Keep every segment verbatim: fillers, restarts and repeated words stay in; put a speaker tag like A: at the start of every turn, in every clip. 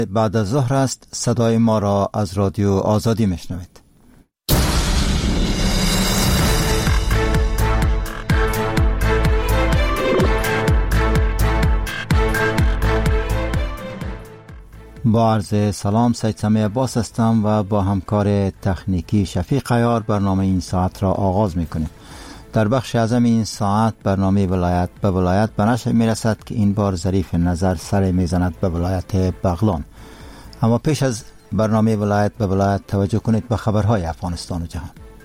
A: بعد از ظهر است. صدای ما را از رادیو آزادی میشنوید. با عرض سلام، سید سمیع عباس هستم و با همکار تکنیکی شفیق عیار برنامه این ساعت را آغاز میکنیم. در بخش اعظم این ساعت برنامه ولایت به ولایت به نشر میرسد که این بار ظریف نظر سر میزند به ولایت بغلان. اما پیش از برنامه ولایت به ولایت توجه کنید به خبرهای افغانستان و جهان.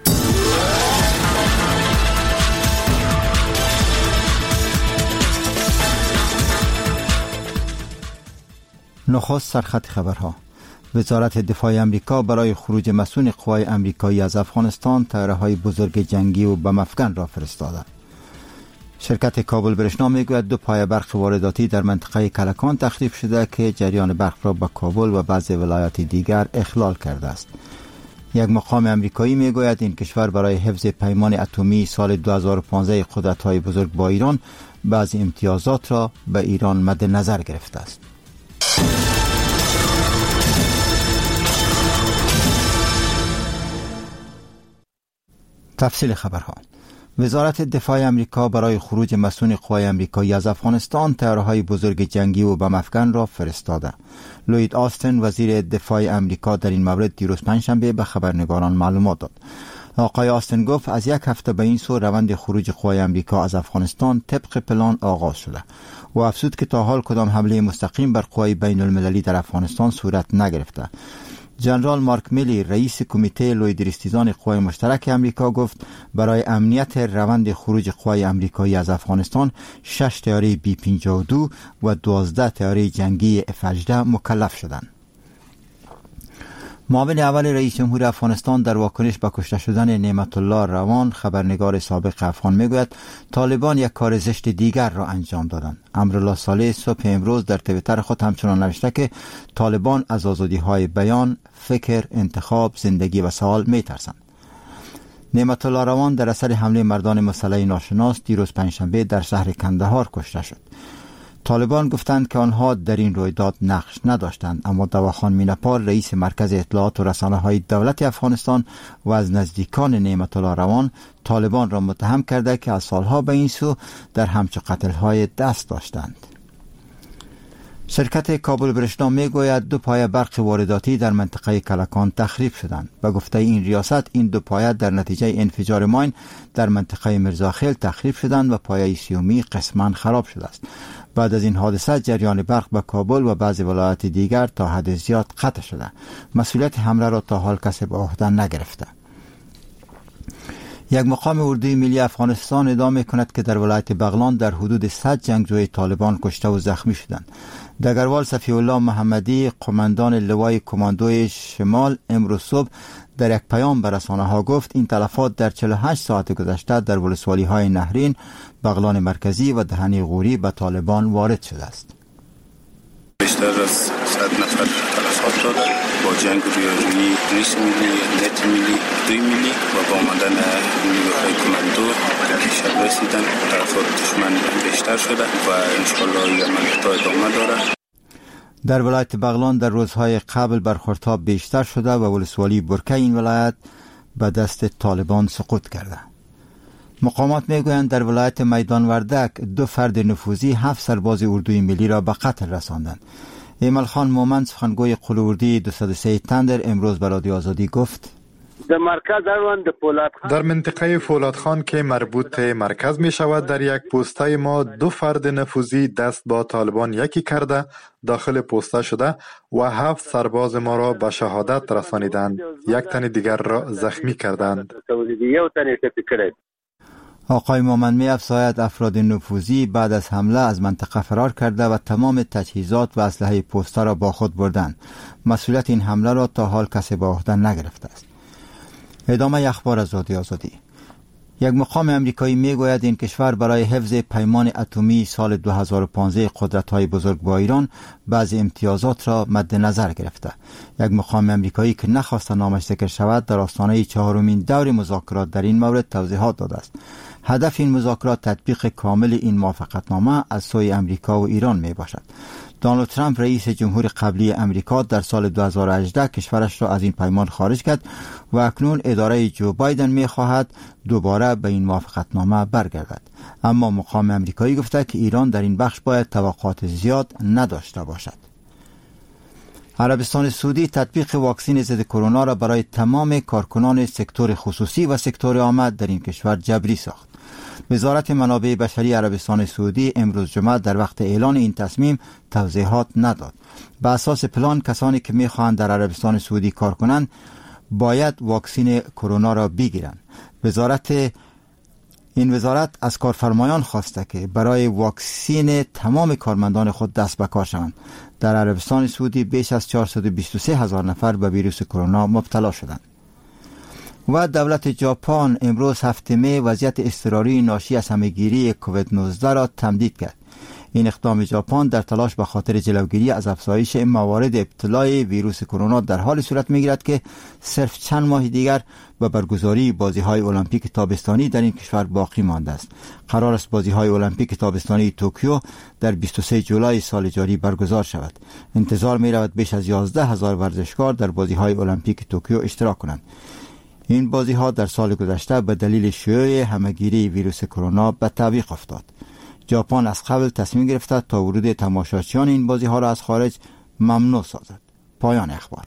A: نخست سرخط خبرها. وزارت دفاع امریکا برای خروج مسئول قوای امریکایی از افغانستان طیاره‌های بزرگ جنگی و بم افکن را فرستاده. شرکت کابل برشنا میگوید دو پایه برق وارداتی در منطقه کلکان تخریب شده که جریان برق را به کابل و بعضی ولایات دیگر اخلال کرده است. یک مقام امریکایی میگوید این کشور برای حفظ پیمان اتمی سال دو هزار و پانزده قدرت‌های بزرگ با ایران بعضی امتیازات را به ایران مد نظر گرفته است. تفصیل خبرها. وزارت دفاع امریکا برای خروج مسئول قوای امریکایی از افغانستان طیاره‌های بزرگ جنگی و بم افکن را فرستاده. لوید آستن وزیر دفاع امریکا در این مورد دیروز پنجشنبه به خبرنگاران معلومات داد. آقای آستن گفت از یک هفته به این سو روند خروج قوای امریکا از افغانستان طبق پلان آغاز شده و افزود که تا حال کدام حمله مستقیم بر قوای بین المللی در افغانستان صورت نگرفته. جنرال مارک میلی رئیس کمیته لویدریستیزان قوای مشترک امریکا گفت برای امنیت روند خروج قوای امریکایی از افغانستان شش طیاره بی پنجاه و دو و دوازده طیاره جنگی اف هجده مکلف شدند. معاون اول رئیس جمهور افغانستان در واکنش به کشته شدن نعمت الله روان خبرنگار سابق افغان میگوید طالبان یک کار زشت دیگر را انجام دادند. امرالله صالح صبح امروز در توییتر خود همچنان نوشته که طالبان از آزادی های بیان، فکر، انتخاب، زندگی و سوال میترسند. نعمت الله روان در اثر حمله مردان مسلح ناشناس دیروز پنجشنبه در شهر کندهار کشته شد. طالبان گفتند که آنها در این رویداد نقش نداشتند، اما دواخان مینپال رئیس مرکز اطلاعات و رسانه های دولت افغانستان و از نزدیکان نعمت الله روان طالبان را متهم کرده که از سالها به این سو در همچو قتل های دست داشتند. شرکت کابل برشنا میگوید دو پایه برق وارداتی در منطقه کلکان تخریب شدند. به گفته این ریاست این دو پایه در نتیجه انفجار ماین در منطقه مرزاخیل تخریب شدند و پایه سیومی قسما خراب شده است. بعد از این حادثه جریان برق به کابل و بعضی ولایات دیگر تا حد زیاد قطع شده. مسئولیت حمله را تا حال کسی به عهده نگرفته. یک مقام اردوی ملی افغانستان ادعا می‌کند که در ولایت بغلان در حدود صد جنگجوی طالبان کشته و زخمی شدند. دگروال صفی الله محمدی قماندان لوای کماندوی شمال امروز صبح در یک پیام به رسانه‌ها گفت این تلفات در چهل و هشت ساعت گذشته در ولسوالی‌های نهرین، بغلان مرکزی و دهنی غوری به طالبان وارد شده است.
B: بیشتر از صد نفر تلفات داده با جنگ ریاضی نیست میلی، نت میلی، دوی میلی و با آمدن نیروهای کماندو که شب رسیدن تلفات دشمن بیشتر شده و انشالله عملیات ادامه داره.
A: در ولایت بغلان در روزهای قبل برخوردها بیشتر شده و ولسوالی برکه این ولایت به دست طالبان سقوط کرده. مقامات میگویند در ولایت میدان وردک دو فرد نفوذی هفت سرباز اردوی ملی را به قتل رساندند. ایمل خان مومن سخنگوی قلوردی دویست و سه تندر امروز به رادیو آزادی گفت
C: در مرکز
D: در منطقه فولادخان که مربوط مرکز می شود در یک پوسته ما دو فرد نفوذی دست با طالبان یکی کرده داخل پوسته شده و هفت سرباز ما را به شهادت رسانیدند، یک تن دیگر را زخمی کردند.
A: آقای مومن می افزاید افراد نفوذی بعد از حمله از منطقه فرار کرده و تمام تجهیزات و اسلحه پوسته را با خود بردند. مسئولیت این حمله را تا حال کسی به عهده نگرفته است. ادامه اخبار از رادیو آزادی. یک مقام امریکایی میگوید این کشور برای حفظ پیمان اتمی سال دو هزار و پانزده قدرت‌های بزرگ با ایران بعضی امتیازات را مد نظر گرفته. یک مقام امریکایی که نخواست نامش ذکر شود در آستانه چهارمین دور مذاکرات در این مورد توضیحات داده است. هدف این مذاکرات تطبیق کامل این موافقتنامه از سوی امریکا و ایران می باشد. دونالد ترامپ رئیس جمهور قبلی امریکا در سال دو هزار و هجده کشورش را از این پیمان خارج کرد و اکنون اداره جو بایدن می خواهد دوباره به این موافقتنامه برگردد. اما مقام امریکایی گفته که ایران در این بخش باید توقعات زیاد نداشته باشد. عربستان سعودی تطبیق واکسن ضد کرونا را برای تمام کارکنان سکتور خصوصی و سکتور عام در این کشور جبری ساخت. وزارت منابع بشری عربستان سعودی امروز جمعه در وقت اعلان این تصمیم توضیحات نداد. به اساس پلان کسانی که می‌خواهند در عربستان سعودی کار کنند باید واکسن کرونا را بگیرند. وزارت این وزارت از کارفرمایان خواسته که برای واکسن تمام کارمندان خود دست به کار شوند. در عربستان سعودی بیش از چهارصد و بیست و سه هزار نفر به ویروس کرونا مبتلا شدند. و دولت ژاپن امروز هفته می وضعیت اضطراری ناشی از همهگیری کووید نوزده را تمدید کرد. این اقدام ژاپن در تلاش به خاطر جلوگیری از افزایش موارد ابتلای ویروس کرونا در حال صورت میگیرد که صرف چند ماه دیگر به برگزاری بازی‌های المپیک تابستانی در این کشور باقی مانده است. قرار است بازی‌های المپیک تابستانی توکیو در بیست و سوم جولای سال جاری برگزار شود. انتظار می‌رود بیش از یازده هزار ورزشکار در بازی‌های المپیک توکیو اشتراک کنند. این بازی‌ها در سال گذشته به دلیل شیوع همهگیری ویروس کرونا به تعویق افتاد. ژاپن از قبل تصمیم گرفته تا ورود تماشاچیان این بازی‌ها را از خارج ممنوع سازد. پایان اخبار.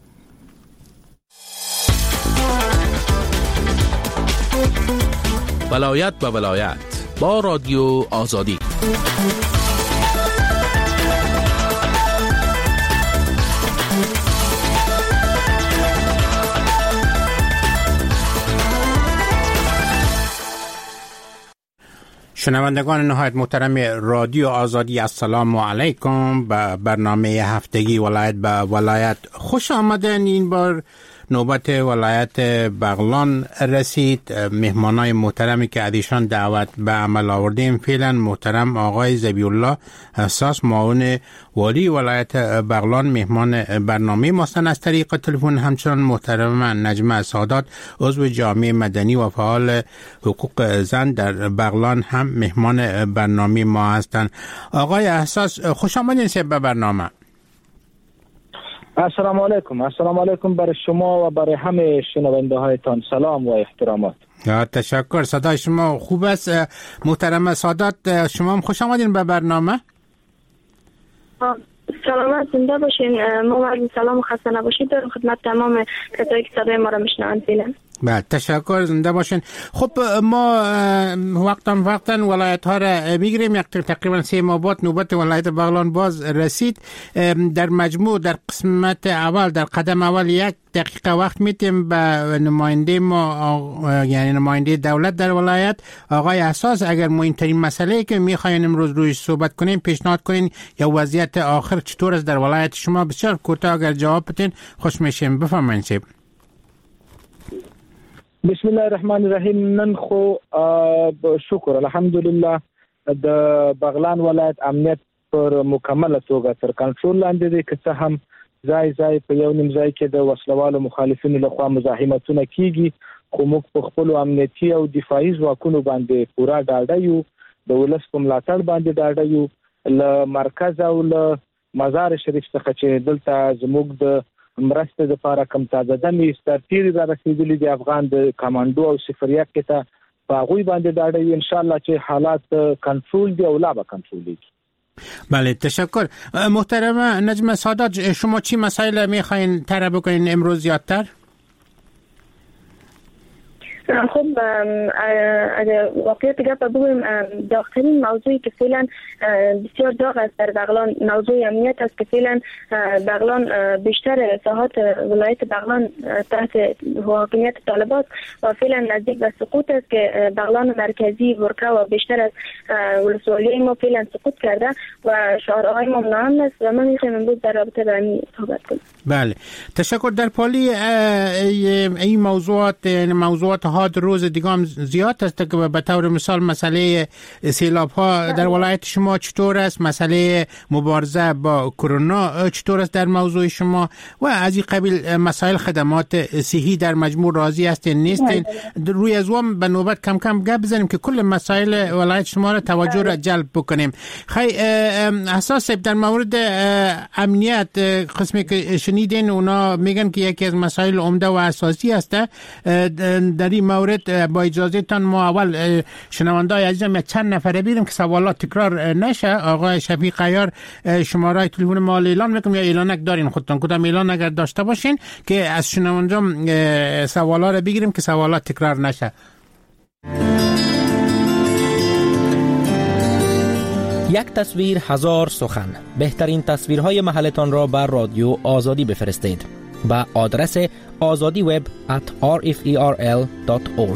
C: ولایت به ولایت با رادیو آزادی. شنوندگان نهایت محترم رادیو آزادی، السلام علیکم. به برنامه هفتگی ولایت به ولایت خوش آمدن. این بار نوبت ولایت بغلان رسید. مهمانای محترمی که ادیشان دعوت به عمل آوردیم فعلا محترم آقای ذبیح الله حساس معاون والی ولایت بغلان مهمان برنامه ماستن. از طریق تلفن همچنان محترم نجمه سادات عضو جامعه مدنی و فعال حقوق زن در بغلان هم مهمان برنامه ما هستند. آقای حساس خوش آمدید به برنامه.
E: السلام علیکم. السلام علیکم برای شما و برای همه شنونده هایتان سلام و احترامات.
C: تشکر. صدای شما خوب است محترم سادات. شما هم خوش آمدین به برنامه.
F: سلامت زنده باشین. ما سلام و خسته نباشید در خدمت تمام کسایی که صدای ما را میشنوند. فعلا
C: بله تشکر، زنده باشین. خب ما وقتا وقتا ولایت ها را میگیریم. یک تقریبا سه ماه بعد نوبت ولایت بغلان باز رسید. در مجموع در قسمت اول در قدم اول یک دقیقه وقت میتیم به نماینده ما یعنی نماینده دولت در ولایت آقای حساس اگر مهمترین مسئله که میخواین امروز رویش صحبت کنیم پیشنهاد کنین یا وضعیت آخر چطور است در ولایت شما. بسیار کوتاه اگر جواب بدین خوش میشیم. بفرمایید.
E: بسم الله الرحمن الرحیم. نن خو شکر الحمدلله د بغلان ولایت امنیت پر مکمله توګه تر کنټرول لاندې دی، که څه هم ځای ځای په یو نیم ځای کې د وسلوالو مخالفینو لخوا مزاحمتونه کیږي، خو موږ په خپل امنیتي او دفاعي ځواکونو باندې پورا ډاډه یو. د ولس په ملاتړ باندې ډاډه یو. له مرکز او له مزار شریف څخه چې دلته زموږ د مرسته د لپاره کم تازه دمې سترتیری را رسیدلي د افغان د کمانډو او صفر یک کې ته په هغوی باندې ډاډه یو. انشاءالله چې حالات کنټرول دی او لا به کنټرولیږي.
C: بله تشکر. محترم نجمه سادات شما چی مسائل میخواین طرح بکنین امروز زیادتر؟
F: خب اگر واقعیت گپ بگویم داغ‌ترین موضوعی که فعلا بسیار داغ است در بغلان موضوع امنیت است که فعلا بغلان بیشتر ساحات ولایت بغلان تحت حاکمیت طالبان و فعلا نزدیک به سقوط است که بغلان مرکزی ورکه و بیشتر از ولسوالی ما فعلا سقوط کرده و شعارهای ما منعم است و من میخوایم امروز در رابطه با این صحبت کنیم.
C: بله تشکر. در پالی این موضوعات موضوعات تعداد روز دیگه هم زیاد است که به طور مثال مسئله سیلاب ها در ولایت شما چطور است؟ مسئله مبارزه با کرونا چطور است در موضوع شما؟ و از این قبیل مسائل خدمات صحی در مجموع راضی هستین نیستین؟ روی از وام به نوبت کم کم گپ بزنیم که کل مسائل ولایت شما را توجه را جلب بکنیم. خی اساس در مورد امنیت قسمی که شنیدین اونا میگن که یکی از مسائل عمده و اساسی است. در این مورد با اجازه تان ما اول شنوندای عزیزم چند نفره بیریم که سوالات تکرار نشه. آقای شفیق عیار شماره تلفن ما اعلان میکنم یا اعلانک دارین خودتون کدام اعلان اگر داشته باشین که از شنوندام سوالا رو بگیریم که سوالات تکرار نشه.
G: یک تصویر هزار سخن. بهترین تصویرهای محلتان را بر رادیو آزادی بفرستید با آدرس azadi web at r f e r l dot org.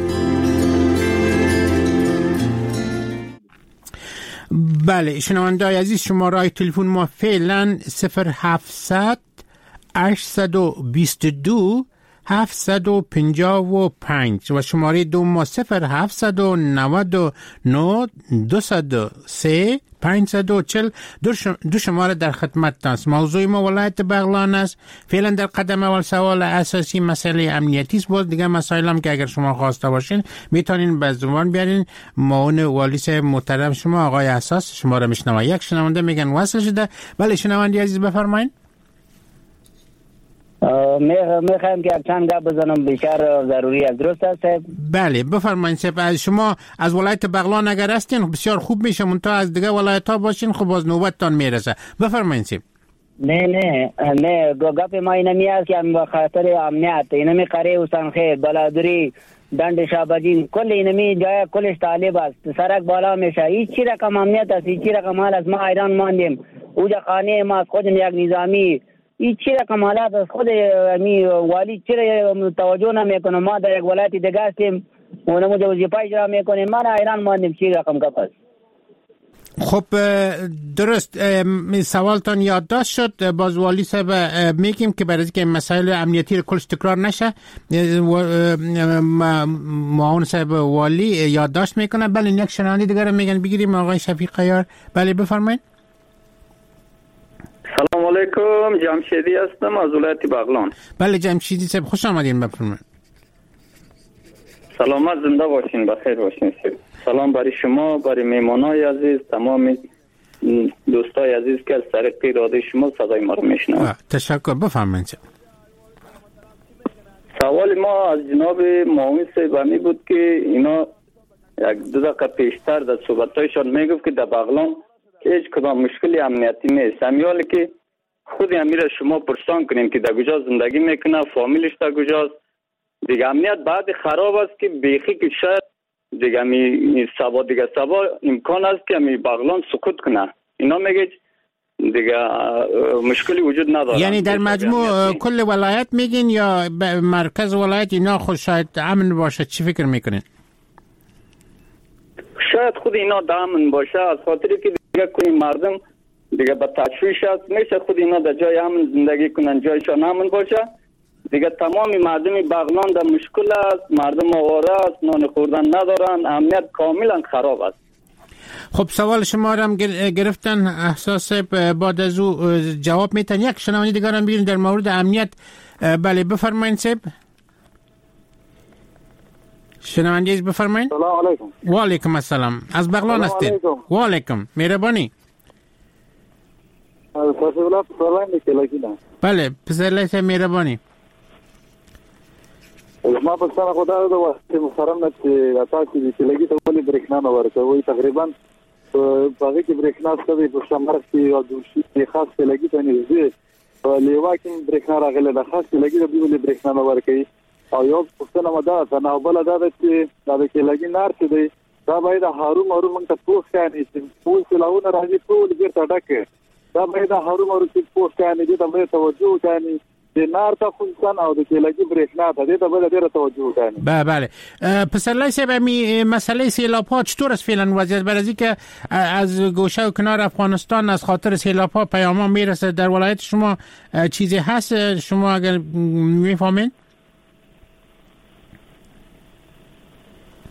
C: بله شنوندای عزیز شماره تلفن ما فعلا صفر هفتصد هشتصد و بیست و دو هفتصد و پنجاه و پنج و شماره دو ما صفر هفتصد و نود و نه دویست و سه پانصد و چهل. دو شماره در خدمت است. موضوع ما ولایت بغلان است. فعلا در قدم اول سوال اساسی مسئله امنیتی است. باز دیگه مسائل هم که اگر شما خواسته باشین میتونین به زبان بیارین. معاون والی صاحب محترم شما آقای اساس شما را میشنوه. یک شنونده میگن وصل شده. بله شنونده عزیز بفرمایید.
H: میخوایم که چند گپ بزنم بیشتر ضروری است. درست است صاحب؟
C: بله بفرمایید صاحب. شما از ولایت بغلان اگر هستین بسیار خوب میشه منتها از دیگه ولایت ها باشین خب باز نوبتتان میرسه. بفرمایید صاحب.
H: نه نه نه گپ ما اینمی است که به خاطر امنیت اینمی قره حسین خیر بلادری دند شابجین کل اینمی جای کلش طالب است. سرک بالا میشه هیچ چی رقم امنیت است هیچ چی رقم حال از ما ایران ماندیم اوجا خانه ما خود یک نظامی این چی رقم حالات از خود می والی چی توجه نمیکنه. ما در یک ولایت دیگه هستیم اونمو وظیفه اجرا میکنیم ما در ایران ماندیم چی رقم گپ است.
C: خب درست سوالتان یادداشت شد. باز والی صاحب میگیم که برای اینکه مسائل امنیتی رو کلش تکرار نشه معاون صاحب والی یادداشت میکنه. بله یک شنونده دیگه رو میگن بگیریم آقای شفیق عیار. بله بفرمایید.
I: سلام علیکم جمشیدی هستم از ولایت بغلان.
C: بله جمشیدی صاحب خوش آمدین. بفرمایید.
I: سلامت زنده باشین بخیر باشین. سلام برای شما برای مهمانای عزیز تمام دوستای عزیز که از طریق رادیو شما صدای ما رو میشنوند.
C: تشکر. بفرمایید.
I: سوال ما از جناب معاون صاحب بود که اینا یک دو دقیقه پیشتر در صحبتایشان میگفت که در بغلان هیچ کدام مشکلی امنیتی نیست. همیالی که خود امیر شما پرسان کنیم که در کجا زندگی میکنه فامیلش در کجاست دیگه امنیت بعد خراب است که بیخی که شاید دیگه می سبا دیگه سبا امکان است که می بغلان سقوط کنه. اینا میگه دیگه مشکلی وجود نداره.
C: یعنی در مجموع کل ولایت میگین یا مرکز ولایت اینا خود شاید امن باشه؟ چی فکر میکنین؟
I: شاید خود اینا امن باشه از خاطری که دیگه کنی مردم دیگه با تشویش است میشه خود اینا در جای امن زندگی کنن جایشان امن باشه دیگه تمامی مردم بغلان در مشکل است. مردم آواره است نان خوردن ندارن امنیت کاملا خراب است.
C: خب سوال شما را هم گرفتن احساس بعد از او جواب میتن. یک شنونده دیگر هم بیرون در مورد امنیت. بله بفرمایید صاحب. شنونده عزیز بفرمایید.
J: سلام علیکم.
C: و علیکم السلام. از بغلان هستید؟ و علیکم. مهربانی. بله پسرلای صاحب مهربانی.
J: ما پښتنه خدای د واسطه محترم نه چې تاسو دې چې لګي ته ولې برېښنا نه ورکوي تقریبا په هغه کې برېښنا ستاسو په شمار کې او د شي خاص ته لګي ته نه زی لیوا کې برېښنا راغله د خاص لګي د دې ولې برېښنا نه ورکوي او یو پښتنه مدا ته نه بل دا چې دا کې لګي نار څه دی دا باید هارو مارو موږ ته پوښ کاني چې پوښ لاونه راځي ټول ګرته ډکه دا باید هارو مارو چې پوښ کاني دې ته باید توجه کاني د نار ته خصوصا او د کېلګي برېښنا ته دې ته باید ډېر توجه وکړي.
C: بله بله پسرلای صاحب می مسئله سیلاب‌ها چطور است فعلا وضعیت؟ برای اینکه از گوشه و کنار افغانستان از خاطر سیلاب‌ها پیام‌ها میرسه در ولایت شما چیزی هست شما اگر میفهمین؟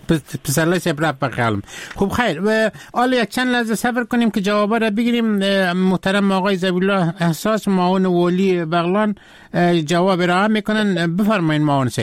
C: پسرلی سیب رب بخیالم. خوب خیر و آلی یک چند لحظه صبر کنیم که جوابه را بگیریم. محترم آقای ذبیحالله احساس معاون والی بغلان جواب را هم میکنن. بفرمایید معاون صاحب.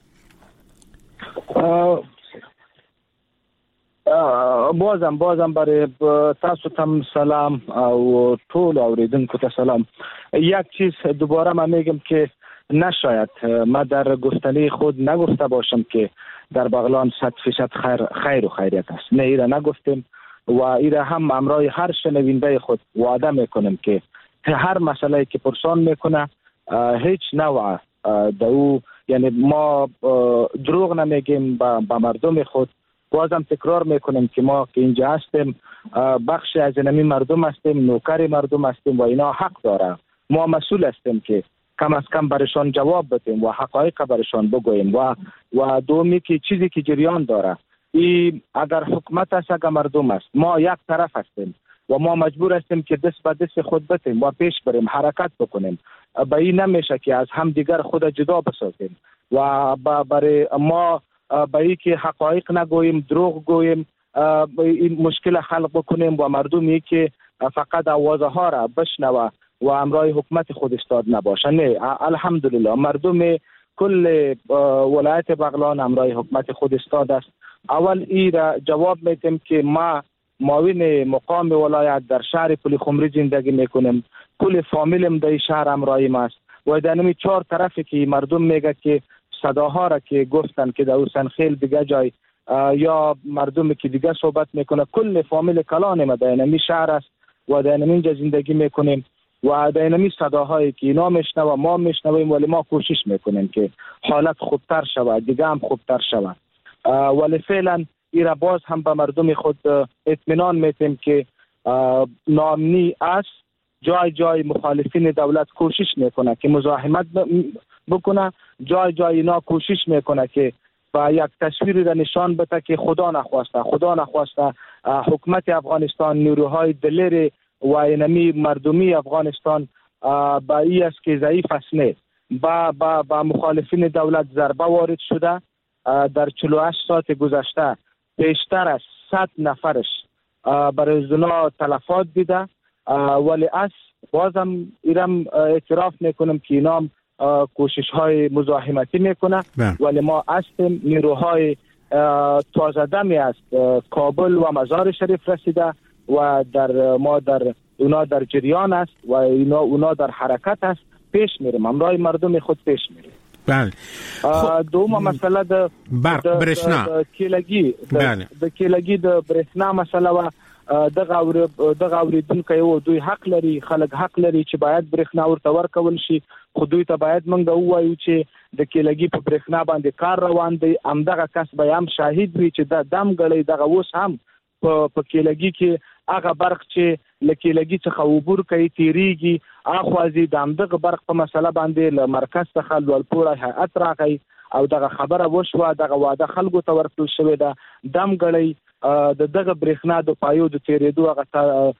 E: بازم بازم برای تاسو تم سلام او ټول اوریدونکو ته سلام. یک چیز دوباره من میگم که نشاید ما در گفتنی خود نگفته باشم که در بغلان صد فیصد خیر خیر و خیریت است. نه ایره نگفتیم و ایره هم امرای هر شنونده خود وعده میکنم که هر مسئله که پرسان میکنه هیچ نوع دو یعنی ما دروغ نمیگیم با مردم خود. بازم تکرار میکنم که ما که اینجا هستیم بخش از اینمی مردم هستیم، نوکر مردم هستیم و اینا حق داره. ما مسئول هستیم که کم از کم برشان جواب بدیم و حقایق برشان بگوییم و و دومی که چیزی که جریان داره ای اگر حکومت است اگر مردم است ما یک طرف هستیم و ما مجبور هستیم که دست به دست خود بتیم و پیش بریم حرکت بکنیم. با این نمیشه که از هم دیگر خود جدا بسازیم و برای ما با ای که حقایق نگوییم دروغ گوییم این مشکل خلق بکنیم و مردمی که فقط آوازه ها را بشنوه و امرای حکومت خود استاد نباشه. نه، الحمدلله مردم کل ولایت بغلان امرای حکومت خود استاد است. اول ای را جواب میدیم که ما معاون مقام ولایت در شهر پلخمری زندگی میکنیم. کل فامیلم در شهر امرایم است و در نمی چهار طرفی که مردم میگه که صداها را که گفتن که در حسینخیل دیگه جای یا مردم که دیگه صحبت میکنه کل فامیل کلان ما در نمی شهر است و در نمی اینجا زندگی میکنیم و در نمی صداهایی که اینا میشنوه ما میشنویم ولی ما کوشش میکنیم که حالت خوبتر شود دیگه هم خوبتر شود. ولی فعلا ایرا باز هم به مردم خود اطمینان میتیم که ناامنی است. جای جای مخالفین دولت کوشش میکنه که مزاحمت بکنه، جای جای اینا کوشش میکنه که با یک تصویری را نشان بده که خدا نخواسته خدا نخواسته حکومت افغانستان نیروهای دلیر و اینمی مردمی افغانستان با ای است که ضعیف است. نه با, با, با مخالفین دولت ضربه وارد شده. در چهل و هشت ساعت گذشته بیشتر از صد نفرش برای زنا تلفات دیده ولی از بازم ایرم اعتراف میکنم که اینا کوشش های مزاحمتی میکنه ولی ما هستیم نیروهای تازه دمی از کابل و مزار شریف رسیده و در ما در اونا در جریان است و اینا اونا در حرکت است. پیش میریم امرای مردم خود پیش میریم.
C: بله.
E: دوم مسئله د
C: برق برشنا
E: کیلگی د کیلگی د برشنا مسئله و دغه اور دغه اوریدونکو یو دوی حق لري خلک حق لري چې باید برښنا ورته ورکول شي خو دوی ته باید موږ ووایو چې د کیلګي په برښنا باندې کار روان دی. همدغه کس به هم شاهد وي چې د دم غړي دغه اوس هم په په کیلګي کې هغه برق چې لکیلګي څخه عبور کوي تیریږي اخوازي د همدغه برق په مسله باندې له مرکز څخه لوړپوړی هیئت راغی او دغه خبره وشوه دغه واده خلکو ته ورکړل شوې ده. دم غړي د دغه برېښنا د پایو د تیرېدو هغه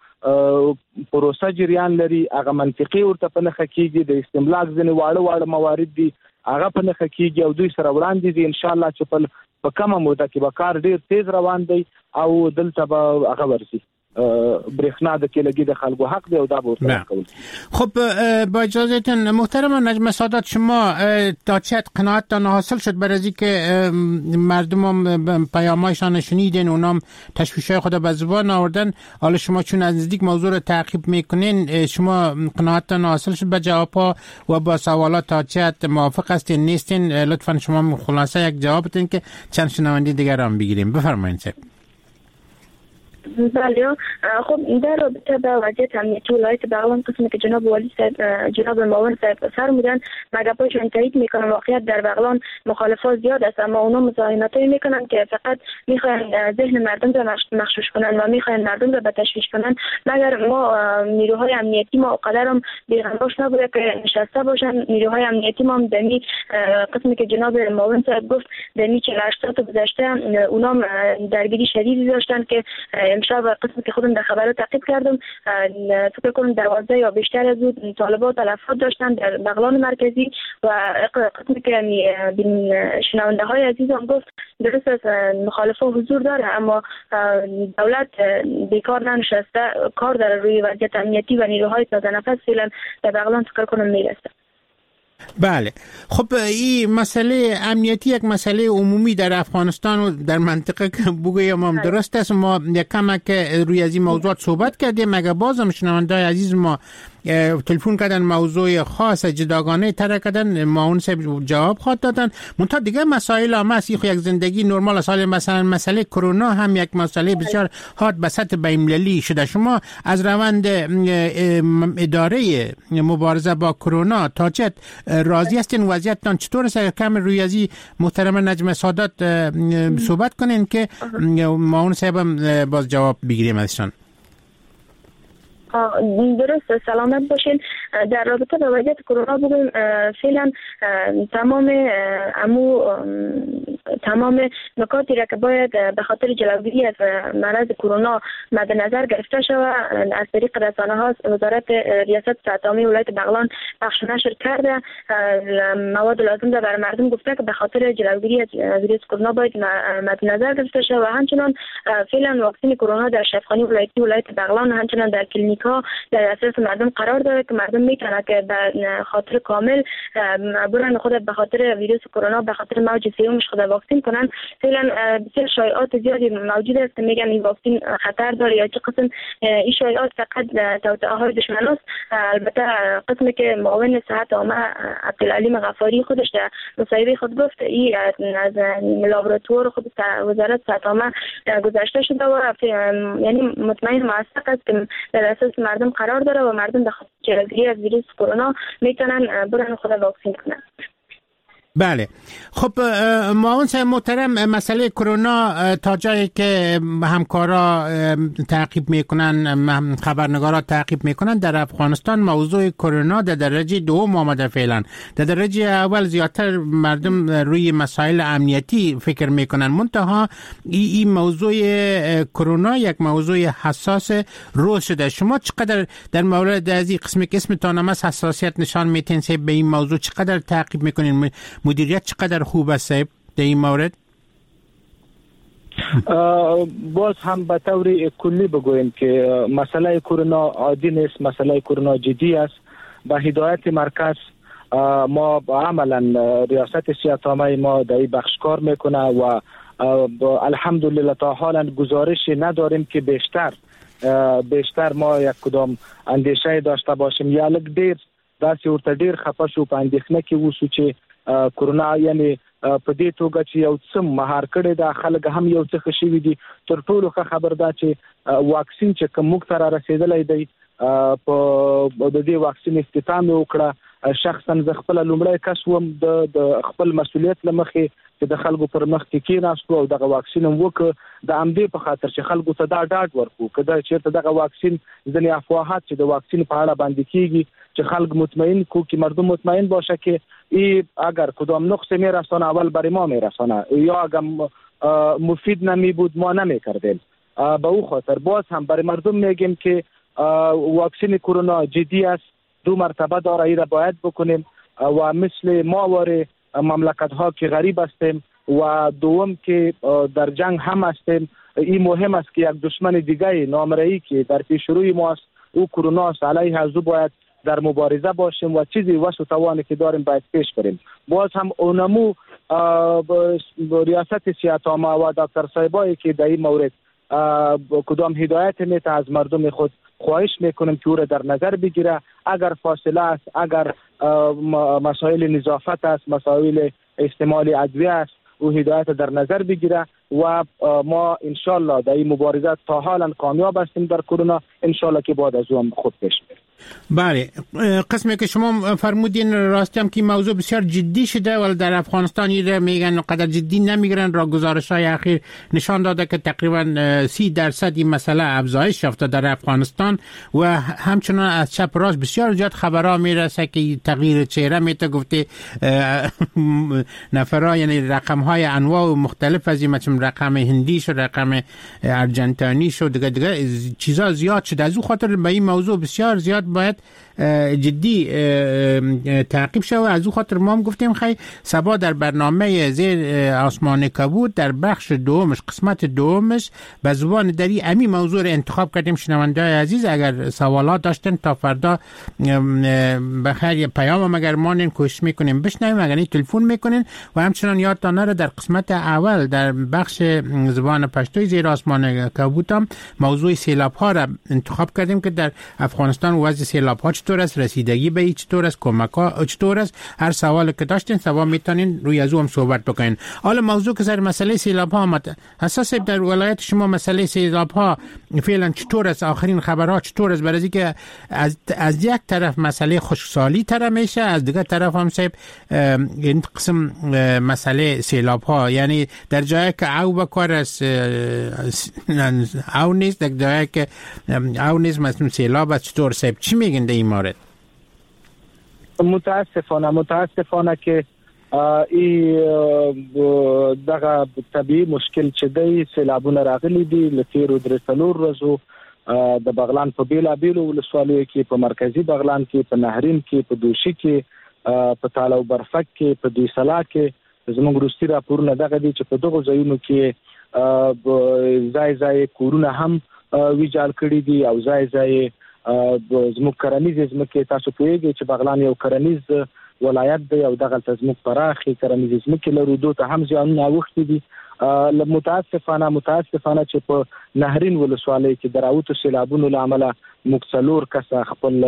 E: پروسه جریان لري هغه منطقي ورته په نښه کېږي. د استملاک ځینې واړه واړه موارد دي هغه په نښه کېږي او دوی سره وړاندې دي انشاءالله چې په کمه موده کې به کار ډېر تیز روان دی او دلته به هغه ورسي برېښنا د کیلګي د خلکو حق دی او دا به ورته کوي.
C: خب با اجازهتون محترم نجم سادات شما تا چه قناعتتان حاصل شد بر از اینکه مردم پیامایشان شنیدین اونام تشویشای خود به زبان آوردن حالا شما چون از نزدیک موضوع رو تعقیب میکنین شما قناعتتان حاصل شد به جوابها و با سوالات تا چه موافق هستین نیستین لطفا شما خلاصه یک جواب بدین که چند شنونده دیگر هم بگیریم. بفرمایید.
F: بله خب در رابطه با وضعیت امنیتی ولایت بغلان قسمی که جناب والی صاحب جناب معاون صاحب فرمودن مگاپایشون تایید میکنن واقعیت در بغلان مخالفات زیاد است اما اونا مزاحمتایی میکنن که فقط میخواین ذهن مردم را مغشوش کنن و میخواین مردم را به تشویش کنن مگر ما نیروهای امنیتی ما قدرم بیغنباش نبوده که نشسته باشن. نیروهای امنیتی ما دمی قسمی که جناب معاون صاحب گفت دمی چهل و هشت ساعت گذشته اونا درگیری شدیدی داشتن که امشب قسمی که خودم در خبرات تعقیب کردم فکر کنم دوازده یا بیشتر از اون طالبان تلفات داشتن در بغلان مرکزی و قسمی که یعنی شنونده های عزیزم گفت درست است مخالفه حضور داره، اما دولت بیکار ننشسته، کار در روی وضعیت امنیتی و نیروهای تازه نفس فعلا در بغلان فکر کنم میرسه.
C: بله، خب این مسئله امنیتی یک مسئله عمومی در افغانستان و در منطقه که بگویم هم درست است. ما یک کمک روی از این موضوعات صحبت کردیم، مگه بازم شنونده‌های عزیز ما تلفن کردن موضوع خاص جداگانه طرح کردن، ما اون سه جواب خواهد دادن. منتها دیگه مسائل هم هست، یک زندگی نرمال سال، مثلا مسئله کرونا هم یک مسئله بسیار حاد به سطح بین‌المللی شده. شما از روند اداره مبارزه با کرونا تا چه راضی هستین؟ وضعیتتان چطور است؟ کم روی از این محترم نجم سادات صحبت کنین که ما اون سه باز جواب بگیریم ازشان.
F: درست، سلامت باشین. در رابطه با وضعیت کرونا بگویم فعلا تمام امو تمام نکاتی را که باید به خاطر جلوگیری از مرض کرونا مد نظر گرفته شود از طریق رسانه ها وزارت ریاست صحت عامه ولایت بغلان پخش و نشر کرده. مواد لازم را برای مردم گفته که به خاطر جلوگیری از ویروس کرونا باید مد نظر گرفته شود. و همچنان فعلا واکسن کرونا در شفاخانه ولایتی ولایت بغلان همچنان در کلینیک ها در دسترس مردم قرار داره که مردم میتونه که به خاطر کامل برن خود به خاطر ویروس کرونا به خاطر موج سومش خود واکسن کنن. فعلا بسیار شایعات زیادی موجود است که میگن این واکسن خطر داره یا چه قسم. این شایعات فقط توطئه های دشمن است. البته قسمی که معاون صحت عامه عبدالعلیم غفاری خودش در مصاحبه خود گفت این از لابراتوار خود وزارت صحت عامه گذشته شده و یعنی مطمئن موثق است که در اساس مردم قرار داره و مردم به خاطر جلوگیری از ویروس کرونا میتونن برن خود واکسن کنن.
C: بله، خب معاون صاحب محترم، مسئله کرونا تا جایی که همکارا تعقیب میکنن، خبرنگارا تعقیب میکنن، در افغانستان موضوع کرونا در درجه دوم آمده. فعلا در درجه اول زیادتر مردم روی مسائل امنیتی فکر میکنن، منتها این ای موضوع کرونا یک موضوع حساس روز شده. شما چقدر در مورد از این قسمی که اسمتان هم از حساسیت نشان میتین به این موضوع چقدر تعقیب میکنین؟ مدیریت چقدر خوب است در این مورد؟
E: باز هم به طور کلی بگویم که مسئله کرونا عادی نیست، مسئله کرونا جدی است. به هدایت مرکز ما عملا ریاست صحت عامه ما در این بخش کار میکنه و الحمدلله تا حالا گزارش نداریم که بیشتر بیشتر ما یک کدام اندیشه داشته باشیم یا لږ ډیر داسې ورته ډیر خفه شو په اندېښنه کې وسو چې کرونا یعنی په دې توګه چې یو څه مهار کړی دا خلک هم یو څه ښه شوي دي. تر ټولو ښه خبر دا چې واکسین چې کوم موږ ته را رسېدلی دی په د دې واکسین افتتاح مې وکړه. شخصا زه خپله لومړی کس وم د خپل مسؤلیت له مخې چې د خلکو پر مخ کې کېناستو او دغه واکسین هم وکړه د همدې په خاطر چې خلکو ته دا ډاډ ورکړو که دا چېرته دغه واکسین ځینې افواهات چې د واکسین په اړه باندې کېږي چې خلک مطمئن کو که مردم مطمئن باشه که ای اگر کدام نقص میرسانه اول برای ما میرسانه یا اگر مفید نمی بود ما نمی کردیم. به او خاطر باز هم برای مردم میگیم که واکسین کرونا جدی است، دو مرتبه داره، ای را باید بکنیم و مثل ما واره مملکت ها که غریب هستیم و دوم که در جنگ هم هستیم. این مهم است که یک دشمن دیگه نامرئی که در پیش روی ما است او کرونا است، علیه از او باید در مبارزه باشیم و چیزی وسع توانی که داریم باید پیش بریم. باز هم اونمو ریاست صحت عامه و دکتر صاحبایی که در این مورد کدام هدایت میته از مردم خود خواهش میکنم که او را در نظر بگیره. اگر فاصله است، اگر مسائل نظافت است، مسائل استعمال ادویه است، او هدایت در نظر بگیره و ما انشالله در این مبارزه تا حالا کامیاب هستیم در کرونا، انشالله که بعد از او هم خود پیش بریم.
C: بله، قسمی که شما فرمودین راستی هم که موضوع بسیار جدی شده ولی در افغانستان ایره میگن قدر جدی نمیگیرن. را گزارش های اخیر نشان داده که تقریبا سی درصد این مسئله افزایش یافته در افغانستان و همچنان از چپ راست بسیار زیاد خبرها میرسه که تغییر چهره میته گفته نفرها، یعنی رقم های انواع و مختلف از این، مثل رقم هندی شد، رقم ارجنتینی شد، دیگه دیگه چیزا زیاد شده. از اون خاطر به این موضوع بسیار زیاد باید جدی تعقیب شد. از اون خاطر ما هم گفتیم خیلی صبا در برنامه زیر آسمان کبود در بخش دومش، قسمت دومش، به زبان دری امی موضوع رو انتخاب کردیم. شنونده‌های عزیز اگر سوالات داشتن تا فردا بخیر یه پیام مگر مانین کوشش میکنیم بشنویم، اگر تلفن میکنین. و همچنان یادتان نره در قسمت اول در بخش زبان پشتوی زیر آسمان کبود هم موضوع سیلاب ها را انتخاب کردیم که در افغانستان وضع سیلاب ها چطور است، رسیدگی به چطور است، کمک ها چطور است. هر سوال که داشتین سوا میتونین روی از اون صحبت بکنین. حالا موضوع که سر مسئله سیلاب ها آمد، اساس در ولایت شما مسئله سیلاب ها فعلا چطور است؟ آخرین خبرها چطور است؟ برای که از از یک طرف مسئله خشکسالی تر میشه، از دیگر طرف هم صاحب این قسم مسئله سیلاب ها، یعنی در جایی که او بکار است او نیست، در جایی که او نیست مثلا سیلاب است. چطور صاحب چی میگن در این مورد؟
E: متاسفانه متاسفانه که ای دغه طبيعي مشکل چې دی سیلابونه راغلي دي لتیرو درې څلور ورځو د بغلان په بیلا بیلو ولسوالیو کې، په مرکزی بغلان کې، په نهرین کې، په دوشي کې، په تالو برفک کې، په دیسلا کې زموږ روسي راپورونه دغه دي چې په دغه ځایونو کې ځای ځای کورونه هم ویجاړ کړي دي او ځای ځای زموږ کرنیز ځمکې. تاسو پوهیږئ چې بغلان یو کرنیز ولایت دی او دغه زموږ پراخي کرنیز ځمکې لرو، دوی ته هم زیانونه اوښتي دي. متاسفانه متاسفانه چې په نهرین ولسوالۍ کې دراوتو سیلابونو له امله موږ څلور کسه خپل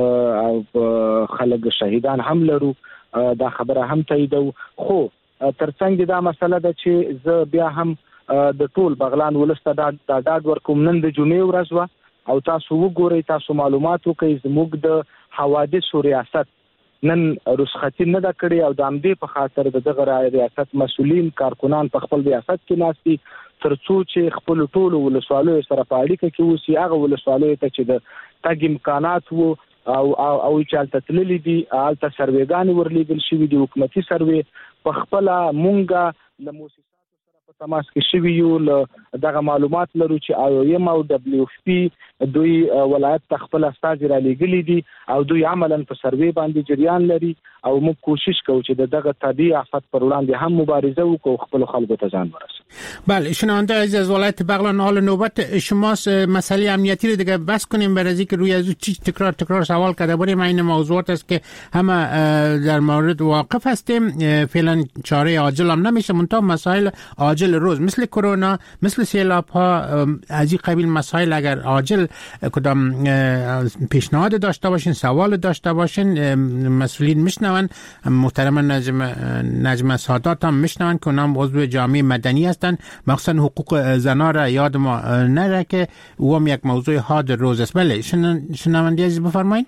E: خلک شهیدان هم لرو. دا خبره هم تاییدو. خو ترڅنګ دا مسله ده چې زه بیا هم د ټول بغلان ولسته دا ډاډ ورکوم. نن د جمعې ورځ وه او تاسو وګورئ، تاسو معلومات وکړئ، زموږ د حوادثو ریاست نن رخصتي نه ده کړې او د همدې په خاطر د دغه ریاست مسؤلین کارکنان په خپل ریاست کې ناستي تر څو چې خپل ټولو ولسوالیو سره په اړیکه کې اوسي. هغه ولسوالیو ته چې د تګ امکانات وو او او چې هلته تللي دي، هلته سروېګانې ورلیږل شوي دي، حکومتي سروې. په خپله مونږ له موسساتو سره په تماس کې شوي یو، له دغه معلومات لرو چې آی او ایم او ډبلیو اف پی دوی ولایت ته خپل استازي را لیږلي دي او دوی عملاً په سروې باندې جریان لري او موږ کوشش کوو چې دغه طبیعي آفت پر وړاندې هم مبارزه وکړو، خپل خلکو ته ځان ورسوو.
C: بله، شنونده عزیز از ولایت بغلان، حال نوبت شماست. مسئله امنیتی رو دیگه بس کنیم برای اینکه روی از چی تکرار تکرار سوال کرده بودیم. این موضوعات است که همه در مورد واقف هستیم. فعلا چاره عاجل هم نمیشه، منتها مسائل عاجل روز مثل کرونا، مثل سیلاب ها، از این قبیل مسائل اگر عاجل کدام پیشنهاد داشته باشین، سوال داشته باشین، مسئولین میشنون. محترم نجم نجم سادات هم میشنون که اونم عضو جامعه مدنی هستن. مخصوصا حقوق زنا را یاد ما نره که او هم یک موضوع حاد روز است. بله، شنونده عزیز بفرمایید.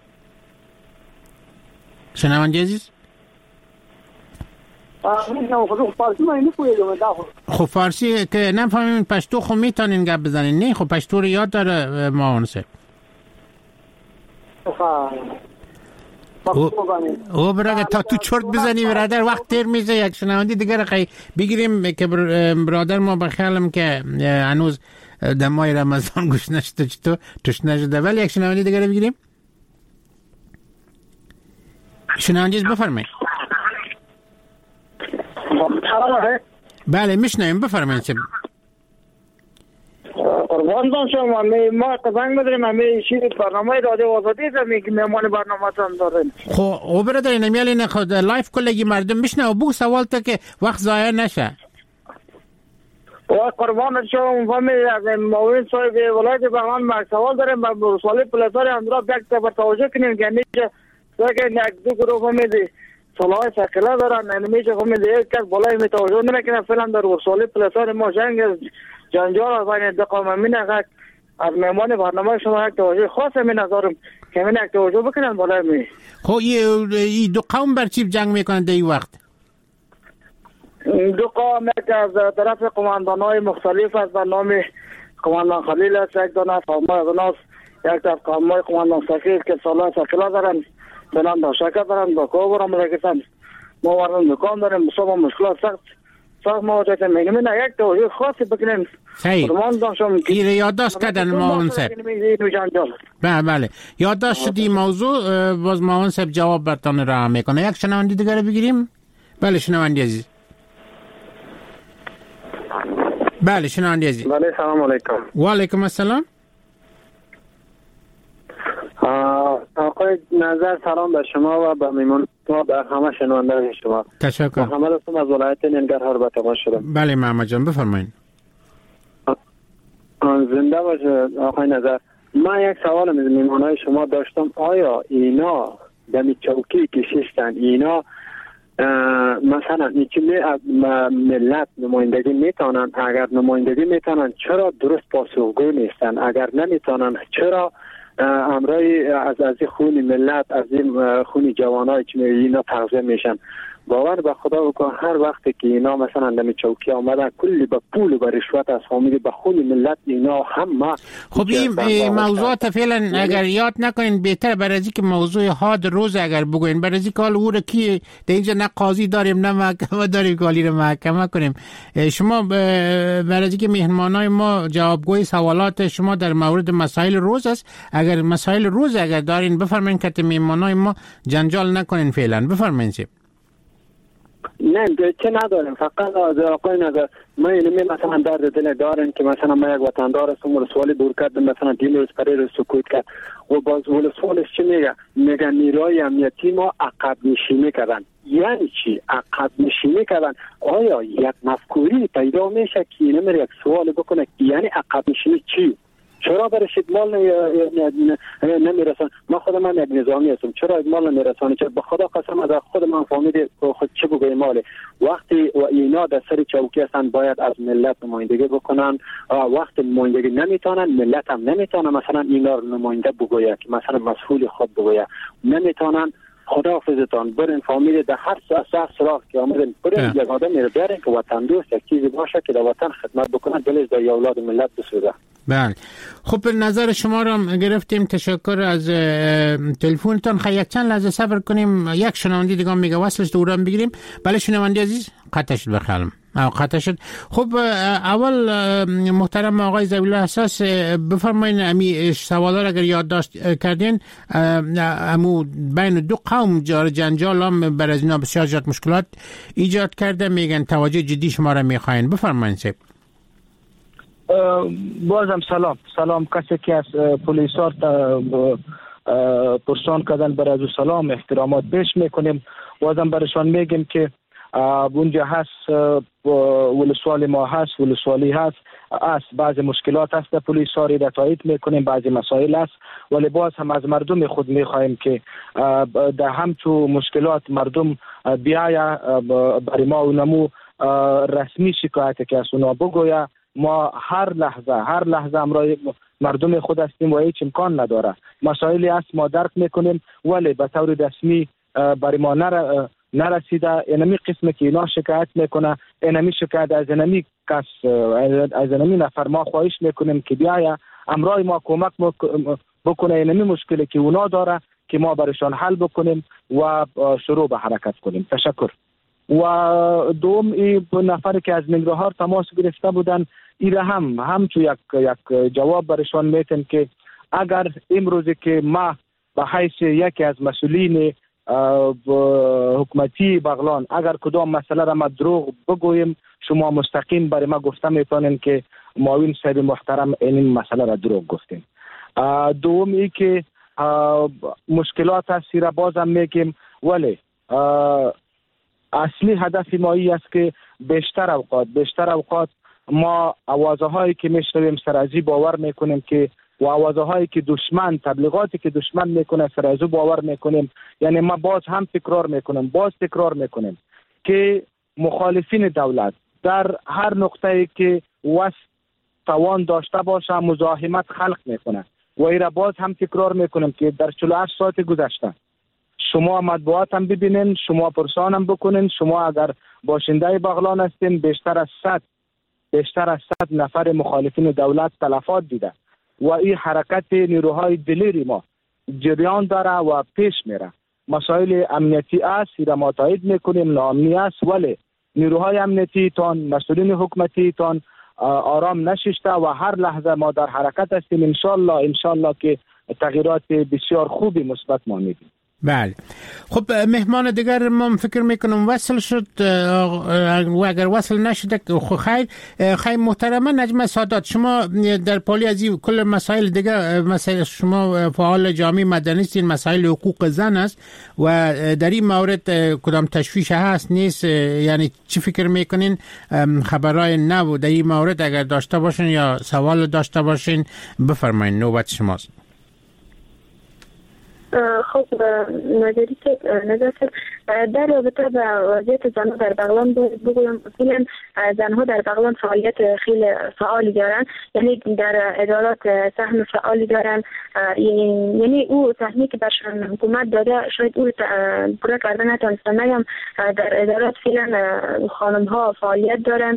C: شنونده عزیز خب فارسی که نفهمیم پشتو خب میتونین گپ بزنین. نه خب پشتو رو یاد داره ما اونسه او برادر تا تو چرت بزنی برادر وقت تیر میزه. یک شنوندی دیگر خیلی بگیریم که برادر ما بخیالم که هنوز دمای رمضان گوش نشده چطور توش نشده. ولی یک شنوندی دیگر بگیریم. شنوندیز بفرمایید. بله میشنویم، بفرمایید.
K: قربان شما، ما قزنگ بدریم همی شیر برنامه رادیو آزادی زمین که مهمان برنامه هم داریم.
C: خب او برادر نمیالی نخود لایف کلگی مردم بشنه و بو سوال تا که وقت ضایع نشه.
K: و قربان شما مفهمی از معاون صاحب ولایت بغلان ما سوال داریم با سوالی پلاتاری اندرا بیک تا بر توجه کنیم که نیچه که یک دو گروه همیدی صلاح شکله دارن، نمیشه همیدی یک کس بالای می توجه نمیکنه. فعلا در سوالی پلاتاری ما جنگ جنجال از بین دو قوم امین اگر از مهمان برنامه شما یک توجه خاص می نظرم که من یک توجه بکنن بالای می.
C: خب این دو قوم بر چی جنگ میکنن در این وقت؟
K: دو قوم یک از طرف قماندانهای مختلف است به نام قماندان خلیل است، یک دانه فاما غناس، یک طرف قومای قماندان سفیر که سالها سکلا دارن بنام داشکه دارن با کوبر هم لگتن ما واردن دکان داریم بسیار مشکلات سخت سخت مواجهه میگم نه یک توجه خاصی بکنیم.
C: صحیح. این یادداشت کردن معاون صاحب. بله بله یادداشت شدی موضوع باز معاون صاحب جواب برتان را میکنه. یک شنونده دیگر بگیریم. بله شنونده عزیز. بله شنونده عزیز.
L: بله سلام علیکم.
C: و علیکم السلام.
L: آقای نظر سلام به شما و به میمون و به همه شنوندگان شما.
C: تشکر.
L: محمد هستم از ولایت ننگرهار به تماس شدم.
C: بله محمد جان بفرمایید.
L: زنده باشه آقای نظر. من یک سوال از میمونای شما داشتم. آیا اینا دمی چوکی کشیستن اینا مثلا اینکه ملت نمایندگی میتونن؟ اگر نمایندگی میتونن چرا درست پاسخگو نیستن؟ اگر نمیتونن چرا امرای از از خون ملت از این خون جوانای که اینا تغذیه میشن؟ باور به خدا بکن هر وقتی که اینا مثلا دم چوکی آمدن کلی به پول و به رشوت از فامیلی به خون ملت اینا همه.
C: خب این موضوعات فعلا اگر یاد نکنین بهتر برای از اینکه موضوع حاد روز اگر بگوین برای از اینکه حال او رو کی در اینجا نه قاضی داریم نه محکمه داریم که حالی رو محکمه کنیم. شما برای از اینکه مهمانای ما جوابگوی سوالات شما در مورد مسائل روز است. اگر مسائل روز اگر دارین بفرمایین که مهمانای ما جنجال نکنین فعلا. بفرمایین.
L: نه چه نداریم فقط از آقای نظر ما اینمی مثلا درد دل دارن که مثلا ما یک وطندار هستم و سوالی دور کردم مثلا دیم روز پره رو سکوت کرد و باز ول سوالش چی میگه؟ میگه نیروی امنیتی ما عقب نشینی کردن. یعنی چی عقب نشینی کردن؟ آیا یک مفکوری پیدا میشه که اینمی یک سوال بکنه یعنی عقب نشینی چی؟ چرا برش مال نمیرسن؟ ما خود من یک نظامی هستم چرا مال نمیرسن؟ چرا به خدا قسم از خود من فهمیدم خود چه بگویم ماله وقتی و اینا در سر چوکی هستن باید از ملت نمایندگی بکنن. وقتی نمایندگی نمیتونن ملت هم نمیتونه مثلا اینا رو نماینده بگوید که مثلا مسئول خود بگوید نمیتونن. خداحافظتان برین فامیلی در هر ساعت سراغ که آمدن برین یک آدمی رو بیارین که وطن دوست یک چیزی باشه که در وطن خدمت بکنه دلش در اولاد ملت بسوزه.
C: بله خب نظر شما را گرفتیم. تشکر از تلفنتون. خیلی یک چند لحظه صبر کنیم یک شنونده دیگه میگه وصلش دورم بگیریم. بله شنونده عزیز قطع شد بخیالم قطع شد. خب اول محترم آقای ضوی‌الله احساس بفرمایید امی سوالا را اگر یادداشت کردین امو بین دو قوم جار جنجال هم بر از اینا بسیار زیاد مشکلات ایجاد کرده میگن توجه جدی شما را میخواین. بفرمایید سیب.
E: بازم سلام سلام کسی که از پلیسار پرسان کردن برای از سلام احترامات پیش میکنیم. بازم برشان میگیم که اونجا هست ولسوالی ما هست ولسوالی هست است بعضی مشکلات هست پلیساری را تایید میکنیم بعضی مسائل هست ولی باز هم از مردم خود میخواهیم که در همچو مشکلات مردم بیاید برای ما اونمو رسمی شکایت که از اونا بگوید. ما هر لحظه هر لحظه امرای مردم خود هستیم و هیچ امکان نداره. مسائلی است ما درک میکنیم ولی به طور رسمی برای ما نر... نرسیده. اینمی قسمی که اینا شکایت میکنه اینمی شکایت از اینمی کس از اینمی نفر ما خواهش میکنیم که بیاید امرای ما کمک بکنه اینمی مشکلی که اونا داره که ما برشان حل بکنیم و شروع به حرکت کنیم. تشکر. و دوم این نفری که از ننگرهار تماس گرفته بودن ایره هم همچو یک یک جواب برشان میتن که اگر امروزی که ما به حیث یکی از مسئولین حکومتی بغلان اگر کدام مسئله را ما دروغ بگوییم شما مستقیم برای ما گفته میتونین که معاون صاحب محترم این مسئله را دروغ گفتیم. دوم ای که مشکلات هستی را بازم میگیم ولی اصلی هدف ما ای است که بیشتر اوقات بیشتر اوقات ما آوازه هایی که میشنویم سرازی باور میکنیم که و آوازه هایی که دشمن تبلیغاتی که دشمن میکنه سرازی باور میکنیم. یعنی ما باز هم تکرار میکنیم باز تکرار میکنیم که مخالفین دولت در هر نقطه‌ای که وست توان داشته باشه مزاحمت خلق میکنه. و ایره باز هم تکرار میکنم که در چهل و هشت ساعت گذشته شما مطبوعات هم ببینین، شما پرسان هم بکنین، شما اگر باشنده بغلان هستین بیشتر از صد بیشتر از صد نفر مخالفین دولت تلفات دیده و این حرکت نیروهای دلیری ما جریان داره و پیش میره. مسائل امنیتی است، ایره ما تایید میکنیم، ناامنی است، ولی نیروهای امنیتی تان مسئولین حکومتی تان آرام نشسته و هر لحظه ما در حرکت هستیم. انشالله انشالله که تغییرات بسیار خوبی مثبت ما میبینیم.
C: بله. خب مهمان دیگر ما فکر میکنم وصل شد و اگر وصل نشده خب خیر خیر محترمه نجمه سادات، شما در پالی از این کل مسائل دیگر، مسائل شما فعال جامعه مدنی هستین، مسائل حقوق زن است و در این مورد کدام تشویش هست نیست؟ یعنی چی فکر میکنین خبرای نو در این مورد اگر داشته باشین یا سوال داشته باشین بفرمایید، نوبت شماست.
F: خب نظری که نظر در رابطه با وضعیت زنها در بغلان بگویم، اصولا زنها در بغلان فعالیت خیلی فعالی دارن، یعنی در ادارات سهم فعالی دارن، یعنی او سهمی که برشان حکومت داده شاید او پورا کردن نتونستن. نگم در ادارات فعلا خانم ها فعالیت دارن،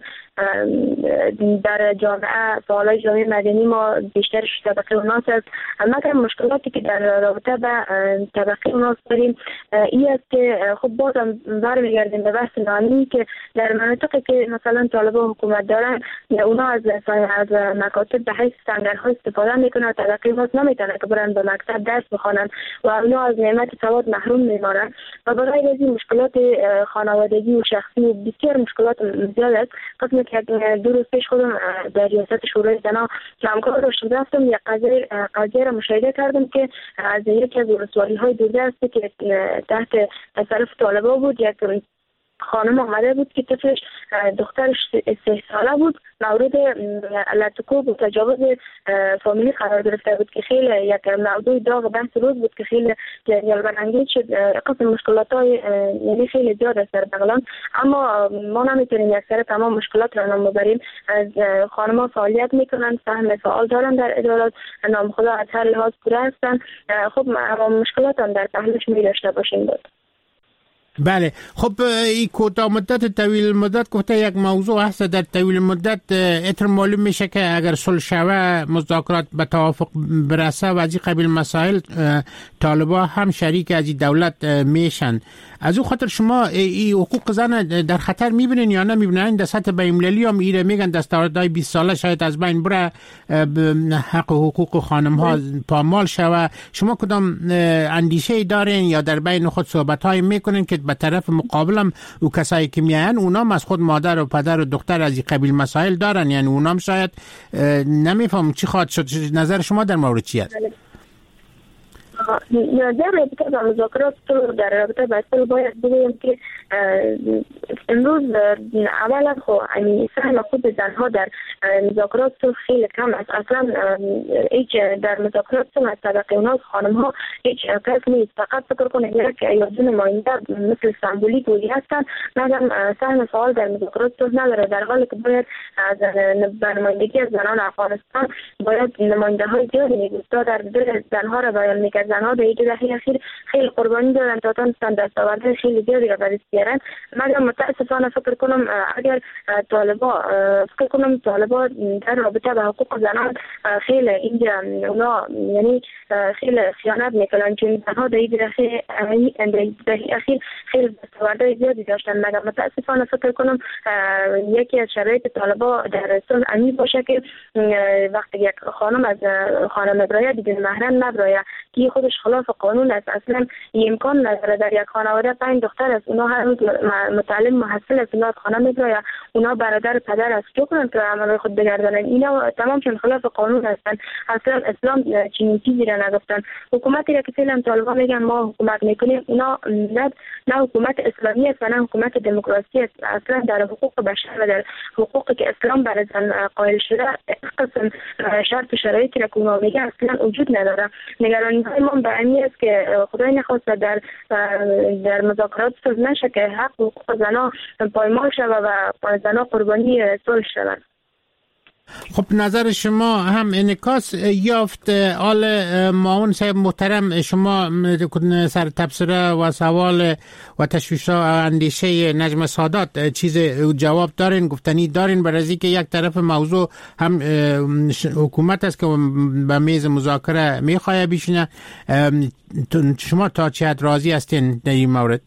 F: در جامعه فعالای جامعه مدنی ما بیشترش طبقه اوناس است، مگر مشکلاتی که در رابطه با طبقه اوناس داریم این است که خب بازم برمیگردیم به بحث ناامنی که در مناطقی که مثلا طالبان حکومت دارن اونا از از مکاتب به حیث سنگرها استفاده میکنن، طبقه اوناس نمیتونه که برن به مکتب درس بخوانن و اونا از نعمت سواد محروم میمانن و برای از این مشکلات خانوادگی و شخصی و بسیار مشکلات زیاد است. قسم که دو روز پیش خودم در ریاست شورای زنان که همکار داشتم رفتم یک قضیه قضیه را مشاهده کردم که از یکی از ولسوالی های دوردست که تحت تصرف طالبان بود، یک خانم آمده بود که طفلش دخترش سه ساله بود مورد لطکوب و تجاوز فامیلی قرار گرفته بود که خیلی یک موضوع داغ بحث روز بود که خیلی جدل برانگیز شد. قسم مشکلات های یعنی خیلی زیاد است در بغلان، اما ما نمیتونیم یک سر تمام مشکلات را نام ببریم. از خانم ها فعالیت میکنن، سهم فعال دارن در ادارات، نام خدا از هر لحاظ پوره هستن. خب مشکلات هم در پهلوش می داشته باشیم بود.
C: بله. خب این کوتاه مدت طویل مدت گفته یک موضوع هست. در طویل مدت اتر معلوم میشه که اگر صلح شوه مذاکرات به توافق برسه و از این قبیل مسائل طالبا هم شریک از این دولت میشن. از او خاطر شما این حقوق زن در خطر میبینین یا نمیبینین؟ در سطح بین‌المللی هم ایره میگن دستاوردهای بیست ساله شاید از بین بره، حق و حقوق خانم ها پامال شوه. شما کدام اندیشه دارین یا در بین خود صحبت های میکنین که به طرف مقابلم او کسایی که میاین اونام از خود مادر و پدر و دختر از این قبیل مسائل دارن، یعنی اونام شاید نمیفهم چی خواهد شد؟ نظر شما در مورد چی است؟
F: در رابطه با مذاکرات در رابطه با صلح باید بگویم که امروز اولا خب یعنی سهم خود زنها در مذاکرات خیلی کم است. اصلا هیچ در مذاکرات از طبقه اوناس خانم ها هیچ کس نیست. فقط فکر کنید که ایادون نماینده مثل سمبولیک ولی هستن، مگر سهم فعال در مذاکرات نداره، در حالی که باید از نمایندگی از زنان افغانستان باید نماینده های زیادی میگوستا در دل زنها را بیان میکرد. زنها در این دهه اخیر خیلی قربانی دادن تا تونستن دستاوردهای خیلی زیادی را به دست بیارن. مگر متاسفانه فکر کنم اگر طالبا فکر کنم طالبا در رابطه با حقوق زنان خیلی اینجا اونا یعنی خیلی خیانت میکنن، چون زنها در این دهه اخیر خیلی دستاوردهای زیادی داشتن. مگر متاسفانه فکر کنم یکی از شرایط طالبا در صلح امید باشه که وقتی یک خانم از خانم ابرایه بدون محرم نبرایه که خودش خلاف قانون است. اصلا امکان نداره در یک خانواده پنج دختر است، اونا هر روز متعلم محصل است، اونا خانه میبرایه، اونا برادر پدر است، چه کنن که عمل خود بگردن؟ اینا تمام چون خلاف قانون هستند. اصلا اسلام چنین چیزی را نگفتن. حکومتی را که فعلا طالبان میگن ما حکومت میکنیم، اینا نه نه حکومت اسلامی است و نه حکومت دموکراسی است. اصلا در حقوق بشر و در حقوقی که اسلام برای زن قائل شده قسم شرط و شرایطی را که اونا میگن اصلا وجود نداره. نگرانی های ما به این است که خدای نخواست در در مذاکرات صلح نشه که حق و حقوق زنان پایمال شود و زنان قربانی صلح شوند.
C: خب نظر شما هم انعکاس یافت. آل معاون صاحب محترم، شما سر تبصره و سوال و تشویش و اندیشه نجم سادات چیز جواب دارین، گفتنی دارین؟ برای که یک طرف موضوع هم حکومت است که به میز مذاکره میخواه بیشینه، شما تا چه حد راضی هستین در این مورد؟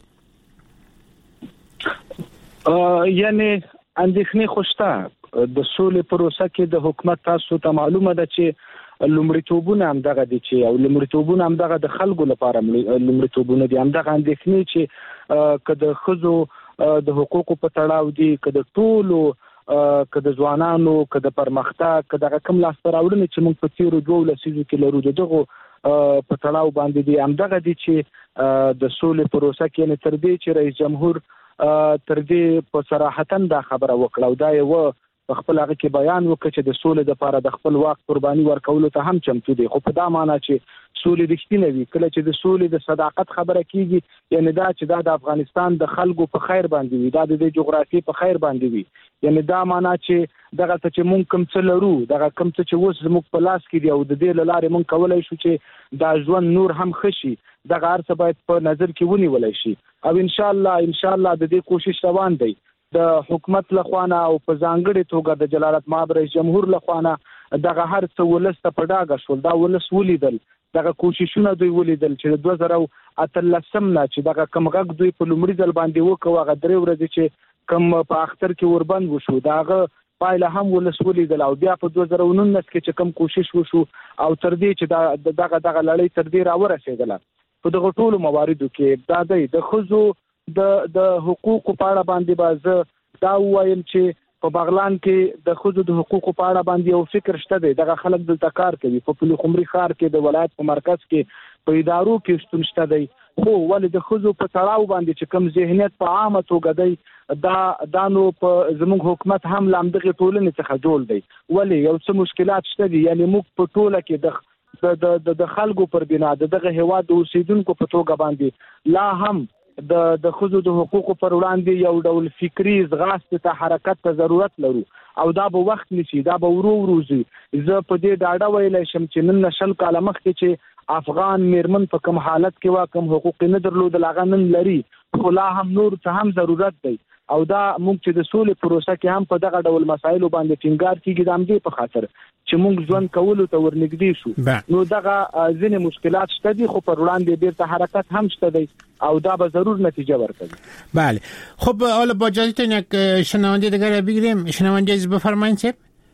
E: یعنی اندېښنې خوشته د سولې پروسه کې د حکومت تاسو ته معلومه ده چې لومړیتوبونه هم دغه دي چې او لومړیتوبونه هم دغه د خلکو لپاره لومړیتوبونه دي، هم دغه اندېښنې چې که د ښځو د حقوقو په تړاو دي، که د ټولو، که د ځوانانو، که د پرمختګ، که دغه کوم لاسته راوړنې چې موږ په تېرو دوو لسیزو کې لرو د دغو په تړاو باندې دي، هم دغه دي چې د سولې پروسه کې یعنې تر دې چې رئیس جمهور تر دې په صراحتاً دا خبره وکړه او دا یو په خپل هغه کې بیان وکړ چې د سولې لپاره د خپل واک قرباني ورکولو ته هم چمتو دی، خو په دا معنی چې سولې رښتینه وي. کله چې د سولې د صداقت خبره کیږي، یعنی دا چې دا د افغانستان د خلکو په خیر باندې وي، دا د جغرافیې په خیر باندې وي، یعنی دا معنی چې دغه څه چې مونږ کوم څه لرو، دغه کوم څه چې اوس زموږ په لاس کې دی او د دې له لارې مونږ کولی شو چې دا ژوند نور هم ښه شي، دغه هر څه باید په نظر کې ونیولی شي. او ان شاء الله ان شاء الله د دې کوشش روان دی د حکومت لخوانه او په ځانګړې توګه د جلالت مآب رئیس جمهور لخوانه دغه هر څه ولس ته په ډاګه شول، دا ولس ولیدل، دغه کوششونه دوی ولیدل چې د دوه زره اتلسم نه چې دغه کم غږ دوی په لومړي ځل باندې وکړو، هغه درې ورځې چې کم په اختر کې وربند وشو، د هغه پایله هم ولس ولیدل، او بیا په دوه زره نولس کې چې کم کوشش وشو او تر دې چې دغه دغه لړۍ تر دې راورسېدله. په دغه ټولو مواردو کې دا دی د ښځو د د حقوقو په اړه باندې به زه دا ووایم چې په بغلان کې د ښځو د حقوقو په اړه باندې یو فکر شته دی، دغه خلک دلته کار کوي، په پل خمري ښار کې د ولایت په مرکز کې په ادارو کې شتون شته دی، خو ولې د ښځو په تړاو باندې چې کوم ذهنیت په عامه توګه دی دا دا نو په زموږ حکومت هم له همدغې ټولنې څخه جوړ دی. ولې یو څه مشکلات شته دي، یعنی موږ په ټوله کې د د د د خلکو پر بنا د دغه هیواد د اوسیدونکو په توګه باندې لا هم د د ښځو د حقوقو پر وړاندې یو ډول فکری ځغاستې ته حرکت ته ضرورت لرو او دا به وخت نیسي، دا به ورو ورو ځي. زه په دې ډاډه ویلی شم چې نن نه شل کاله مخکې چې افغان میرمن په کوم حالت کې وا، کوم حقوق نه درلودل، هغه نن لري، خو لا هم نور څه هم ضرورت دی. او دا موږ چې د سولې پروسه کې هم په دغه ډول مسایلو باندې ټینګار کیږي د همدې په خاطر چې موږ ژوند کولو ته ورنږدې شو. نو دغه ځینې مشکلات شته دي، خو پر وړاندې بیرته حرکت هم شته دی او دا به ضرور نتیجه ورکوي.
C: بله خب حالا با اجازهتون یک شنونده دیگر بگیریم. شنونده عزیز بفرمایید. صاحب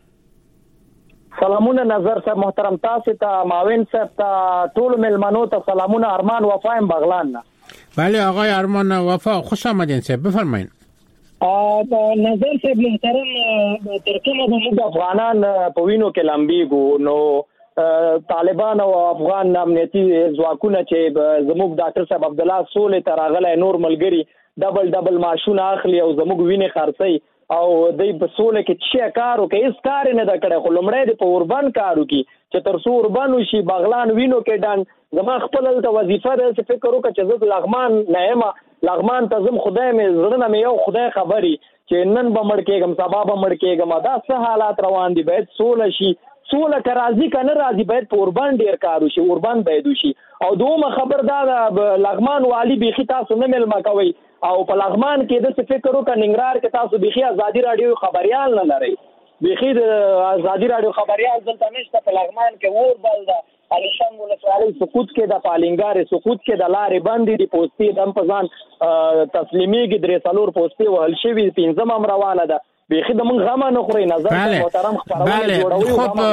M: سلامونه نظر صاحب محترم، تاسو ته معاون صاحب ته ټول ملمنو ته سلامونه. ارمان وفا بغلان نه.
C: بله آقای ارمان وفا خوش آمدین صاحب، بفرمایید.
M: نظر صاحب محترم، تر کومه به موږ افغانان په وینو کې لمبیږو، نو طالبان او افغان امنیتي ځواکونه چې زموږ ډاکټر صاحب عبدالله سولې ته راغلی نور ملګري ډبل ډبل معاشونه اخلي او زموږ وینې خرڅوي او دوی په سوله کې څه کار وکړي، هېڅ کار نه ده کړی، خو لومړی د په اوربن کار وکړي چې تر څو اوربن وشي بغلان وینو کې ډنډ. زما خپل هلته وظیفه ده چې فکر وکړه چې زه لغمان نه یم، لغمان ته ځم، خدای مې زړه نه مې یو خدای خبري چې نن به مړ کېږم سبا به مړ کېږم، دا څه حالات روان دي. باید سوله شي، سوله که راځي که نه راځي باید په اوربن ډېر کار وشي، اوربن باید وشي. او دومره خبر دا ده لغمان والي بیخي تاسو نه مېلمه کوئ او په لغمان کې داسې فکر وکړه ننګرهار کې تاسو بیخي ازادي راډیو خبریال نه لرئ، بیخي د ازادي راډیو خبریال دلته نشته. په لغمان کې اور بل ده، علیشم ولسوالۍ سقوط کې د پالینګارې سقوط کې د لارې بندې دي، پوستې دم په ځان تسلیمیږي، درې څلور پوستې وهل شوي، پنځم هم روانه ده. بیخي د موږ غمه نه خورئ. نظر محترم خپرونه جوړوي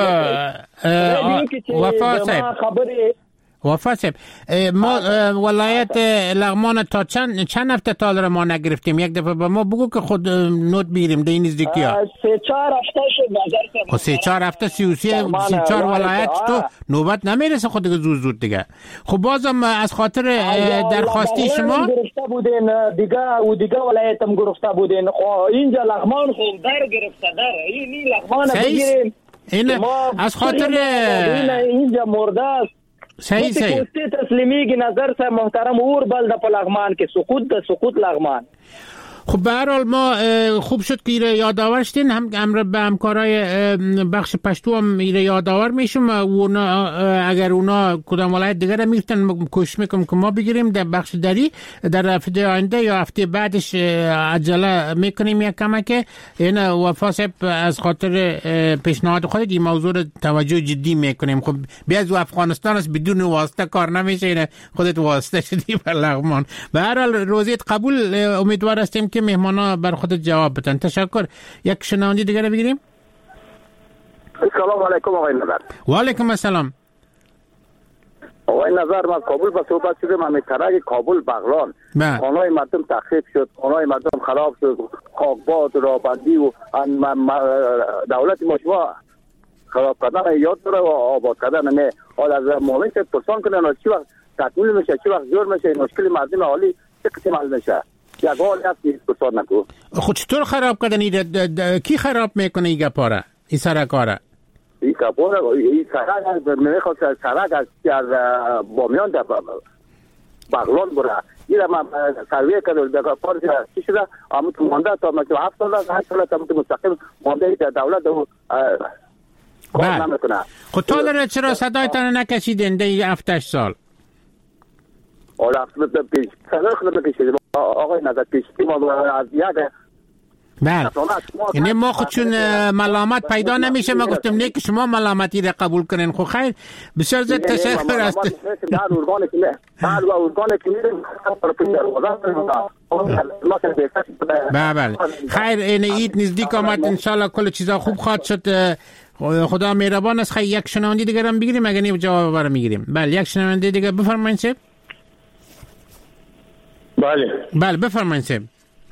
C: وفا صاحب
M: خبرې
C: وفا صاحب ما ولایت لغمان تا چند چند هفته تا ما نگرفتیم، یک دفعه به ما بگو که خود نوت بگیریم در این نزدیکی ها.
M: سه چهار هفته شد نظر
C: خب سه چهار هفته سی و سی سی چهار ولایت تو نوبت نمیرسه خود دیگه زود زود دیگه. خب بازم از خاطر درخواستی شما
M: گرفته بودین دیگه و دیگه ولایت هم گرفته بودین، خب اینجا لغمان خب در گرفته در این لغمان بگیریم
C: این از خاطر
M: اینجا مرده است.
C: صحیح صحیح
M: تسلیمیږي. نظر صاحب محترم اور بل د په لغمان کې سقوط د سقوط لغمان.
C: خب به هر حال ما خوب شد که ایره یادآور شدین، هم امر به همکارای بخش پشتو هم ایره یادآور میشم. اونا اگر اونا کدام ولایت دیگر میفتن کوشش میکنم که ما بگیریم در بخش دری در هفته آینده یا هفته بعدش عجله میکنیم یک کمک. این وفا صاحب از خاطر پیشنهاد خودت این موضوع رو توجه جدی میکنیم. خب بیاز و افغانستان است بدون واسطه کار نمیشه، این خودت واسطه شدی بر لغمان. به هر حال روزیت قبول، امیدوار هستیم که مهمانا بر خودت جواب بدن. تشکر. یک شنونده دیگر بگیریم.
N: سلام علیکم آقای نظر.
C: و علیکم السلام.
N: آقای نظر، من کابل به صحبت شدم. همین طرح کابل بغلان خانه‌های مردم تخریب شد، خانه‌های مردم خراب شد، خاکباد رابندی و دولت ما شما خراب کردن یاد داره و آباد کردن نه. حالا از مومن که پرسان کنن چی وقت تکمیل میشه، چی وقت جور میشه، مشکل مردم حالی چه قسم حل میشه. یک حال هست پرسان نکو.
C: خود چطور خراب کردن؟ کی خراب میکنه این گپاره؟ این سرکاره
N: این کپاره این سرک میخواد سرک از بامیان در بغلان بره. این من سروی کردم در پارچ چی شده اما تو مانده تا مثلا هفت سال هشت سال تا مستقیم مانده در دولت کار نمیکنه.
C: خود تا چرا صدایتان نکشیدین در هفت هشت سال؟
N: حالا پیش صدای خود بکشیدیم آقای نظر پیشتی ما از یک
C: بله. یعنی ما خود چون ملامت پیدا نمیشه ما گفتم نه که شما ملامتی را قبول کنین. خب خیر، بسیار زیاد تشکر است. بله بله خیر، این عید نزدیک آمد، انشالله کل چیزا خوب خواهد شد. خدا مهربان است. خیر، یک شنونده دیگر هم بگیریم اگر نه جواب برام میگیریم. بله یک شنونده دیگر بفرمایید سیب.
O: بله
C: بله بفرمایید سیب.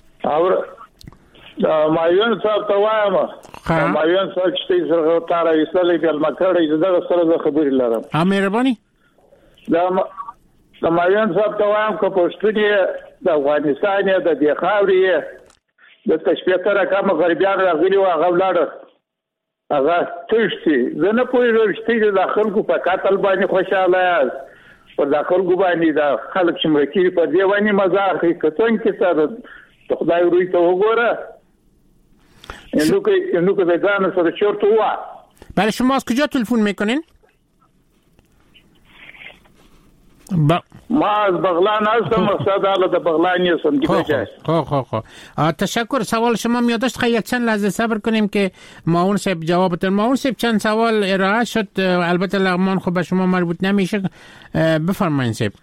O: مایون صاحب ته وایم مایون صاحب چې سره تار ایستلې د مکړې دغه سره د خبرې لرم.
C: ها مهرباني.
O: دا د مایون صاحب ته وایم که پښتوني د افغانستان د دې خاورې د تشبیه رقم غربیان راغلي او هغه ولاړ هغه تشتي زه نه پوهېږم چې د خلکو په قتل باندې خوشاله یاست، پر د خلکو باندې د خلک چې مړه کېږي په دې باندې مزاح کوي. که څنګه کې سره د خدای روی ته وګوره اینو که اینو که بگم سر چرت و
C: بله. شما از کجا تلفن میکنین؟
O: با... ما از بغلان هستم. مقصد حالا در بغلان هستم دیگه.
C: خب خب خب تشکر. سوال شما میاداشت. خیلی یک چند لحظه صبر کنیم که معاون صاحب جواب بدن. معاون صاحب چند سوال ارائه شد، البته لغمان خب به شما مربوط نمیشه. بفرمایید صاحب.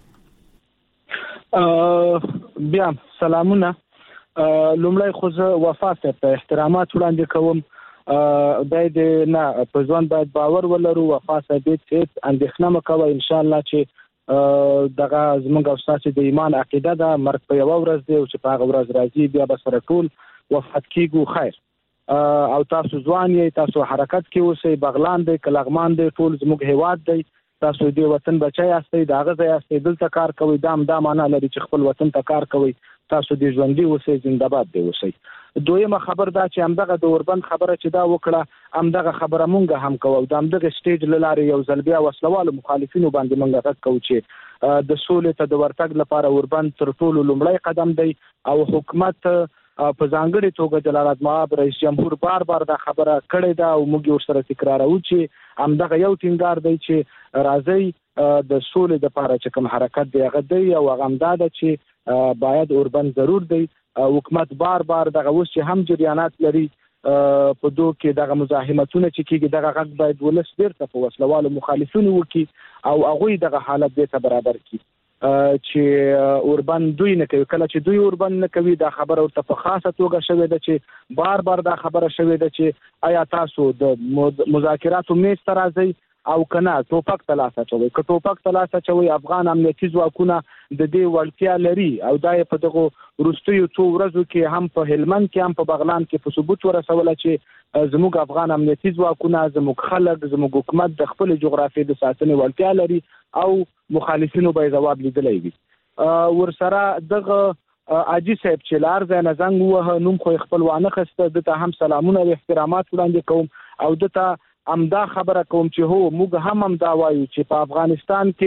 E: بیا سلامونه. لومړی خو زه وفا صاحب ته احترامات وړاندې کوم. باید نه په ځوان باید باور ولرو. وفا صاحب هیڅ اندېښنه مه کوئ، انشاءالله چې دغه زموږ او ستاسې د ایمان عقیده ده مرګ په یوه ورځ دی او چې په هغه ورځ راځي بیا به سره ټول وفات کیږو. خیر، او تاسو ځوان یې، تاسو حرکت کې اوسئ. بغلان دی که لغمان دی ټول زموږ هیواد دی. تاسو دې وطن بچی یاستئ، د هغه ځای یاستئ، دلته کار کوئ. دا هم دا معنا لري چې خپل وطن ته کار کوئ. تاسو دې ژوندي اوسئ، زنده‌باد دې اوسئ. دویمه خبر دا چې همدغه د اوربند خبره چې دا وکړه همدغه خبره مونږ هم کوو. د همدغه سټیج له لارې یو ځل بیا وسلوالو مخالفینو باندې مونږ غږ کوو چې د سولې ته د ورتګ لپاره اوربند تر ټولو لومړی قدم دی او حکومت په ځانګړې توګه جلال آباد رئیس جمهور بار بار دا خبره کړې ده او موږ ورسره تکراروو چې همدغه یو ټینګار دی چې راځي د سولې لپاره چې کوم حرکت دی هغه دی او هغه همدا ده چې باید اوربند ضرور دی. حکومت بار بار دغه اوس چې هم جریانات لري په دوه کې دغه مزاحمتونه چې کیږي دغه غږ باید ولس بیرته په وسلوالو مخالفینو وکړي او هغوی دغه حالت دې ته برابر کړي چې اوربند دوی نه کوي. کله چې دوی اوربند نه کوي دا خبره ورته په خاصه توګه شوې ده چې بار بار دا خبره شوې ده چې آیا تاسو د مذاکراتو میز ته راځئ او کنه توپک تلاش اچوي. که توپک تلاش اچوي افغان امنیتي ځواکونه د دې وړتیا لري او دا په دغه وروستیو څو ورځو کې هم په هلمند کې هم په بغلان کې په ثبوت ورسوله چې زموږ افغان امنیتي ځواکونه زموږ خلک زموږ حکومت د خپل جغرافیې د ساتنې وړتیا لري او مخالفینو به جواب لیدلی وي. ورسره دغه اجي صاحب چې لار ځای نه زنګ ووهه نوم خو خپل وانه خسته دته هم سلامونه او احترامات وړاندې کوم او دته امدا خبره کوم چې هو موږ هم هم دا وایو چې په افغانستان کې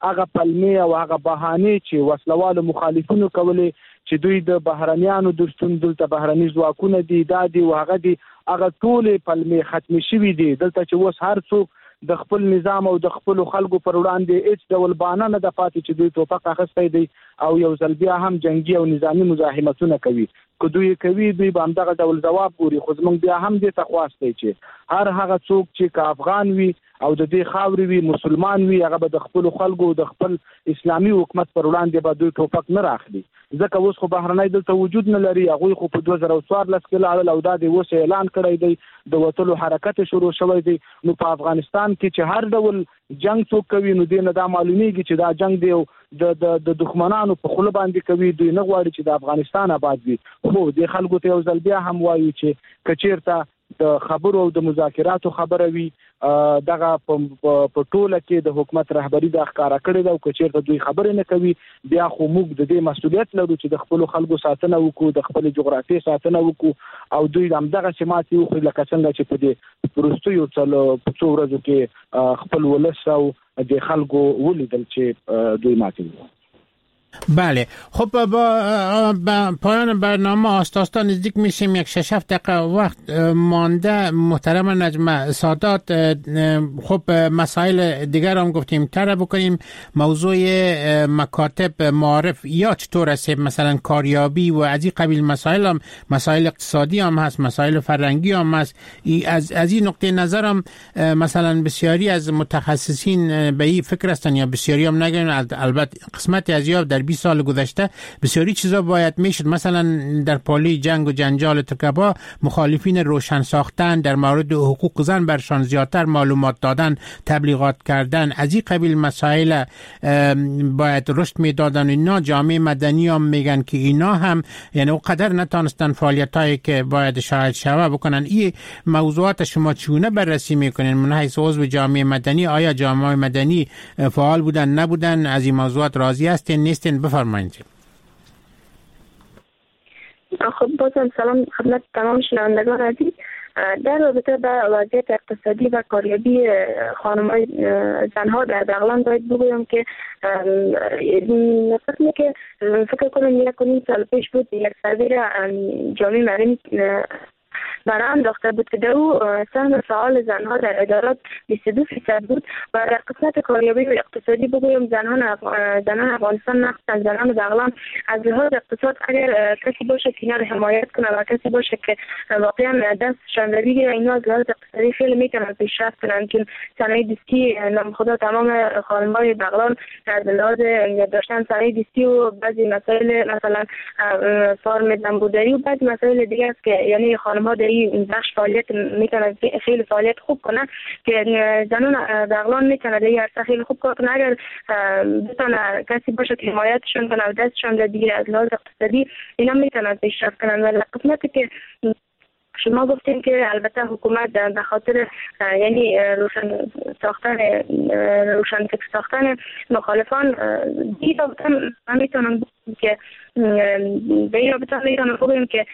E: هغه پلمې او هغه بهانې چې وسلوالو مخالفینو کولې چې دوی د بهرنیانو درستون دلته بهرني ځواکونه دي دا دي او هغه دي هغه ټولې پلمې ختمې شوي دي دلته چې اوس هر څوک د خپل نظام او د خپل خلکو پر وړاندې هیڅ ډول بهانه نه ده پاتې چې دوی ټوپک اخیستی دی او یو ځل بیا هم جنگي او نظامي مزاحمتونه کوي که دوی کوي دوی به همدغه ډول ځواب ګوري خو زموږ بیا هم دې ته خواستی چې هر هغه څوک چې که افغان وي او د دې خاورې وي مسلمان وي هغه به د خپلو خلکو د خپل اسلامي حکومت پر وړاندې به دوی ټوپک نه راخلي ځکه اوس خو بهرنی دلته وجود نه لري هغوی خو په دوه زره څوارلس کې لاړل او دا د اوس اعلان کړی دی د وتلو حرکت شروع شوی دی نو په افغانستان کې چې هر ډول جنگ څوک کوي نو دې نه دا معلومیږي چې دا جنگ دی د د د دښمنانو په خوله باندې کوي دوی نه غواړي چې د افغانستان آباد وي خو د خلکو ته یو ځل بیا هم وایو چې که چېرته د خبرو او د مذاکراتو خبره وي دغه په ټوله کې د حکومت رهبري دا ښکاره کړې ده او که چېرته دوی خبرې نه کوي بیا خو موږ د دې مسؤلیت لرو چې د خپلو خلکو ساتنه وکړو د خپلې جغرافیې ساتنه وکړو او دوی همدغسې ماتې وخوري لکه څنګه چې په دې وروستیو څو څو ورځو کې خپل ولس او د خلکو ولیدل چې دوی ماتې وکړو.
C: بله خب با, با پایان برنامه آستاستا نزدیک میشیم یک شش هفت دقیقه وقت مانده محترم نجمه سادات خب مسائل دیگر هم گفتیم تر بکنیم موضوع مکاتب معارف یا چطور است مثلا کاریابی و از این قبیل مسائل هم مسائل اقتصادی هم هست مسائل فرهنگی هم هست از, از این نقطه نظر هم مثلا بسیاری از متخصصین به این فکر هستن یا بسیاری هم نگیم البته قسمت از یاب در بیست سال گذشته بسیاری چیزا باید میشد مثلا در پالی جنگ و جنجال ترکبا مخالفین روشن ساختن در مورد حقوق زن برشان زیادتر معلومات دادن تبلیغات کردن از این قبیل مسائل باید رشد میدادن اینا جامعه مدنی هم میگن که اینا هم یعنی اونقدر نتانستن فعالیتایی که باید شاید شوه بکنن این موضوعات شما چونه بررسی میکنین من حیث عضو جامعه مدنی آیا جامعه مدنی فعال بودن نبودن از این موضوعات راضی هستین نیستین بفرمایید.
F: خب بازم سلام خدمت تمام شنوندگان عزیز. در رابطه با وضعیت اقتصادی و کاریابی خانم‌های زنها در بغلان باید بگویم که نسبت که فکر کنم یک و نیم سال پیش بود یک سروی جامعه مدنی برای انداخته بود که دو سهم فعال زنها در ادارات بیست و دو فیصد بود و در قسمت کاریابی و اقتصادی بگویم زنان زنان افغانستان نقصن زنان بغلان از لحاظ اقتصاد اگر کسی باشه که اینا رو حمایت کنه و کسی باشه که واقعا دستشان بگیره اینا از لحاظ اقتصادی خیلی میتونن پیشرفت کنن که صنایع دستی نام خدا تمام خانم‌های بغلان از لحاظ داشتن صنایع دستی و بعضی مسائل مثلا فارم زنبوداری و بعضی مسائل دیگه است که یعنی خانم‌ها در این بخش فعالیت میتونن خیلی فعالیت خوب کنن که زنان بغلان میتونن در این عرصه خیلی خوب کار کنن اگر بتونه کسی باشه که حمایتشون کنه و دستشون رو بگیره از لحاظ اقتصادی اینا میتونن پیشرفت کنن و قسمتی که شما گفتیم که البته حکومت به خاطر یعنی روشن ساختن روشن ساختن مخالفان دیگه هم میتونن که به این رابطه میتونم بگویم که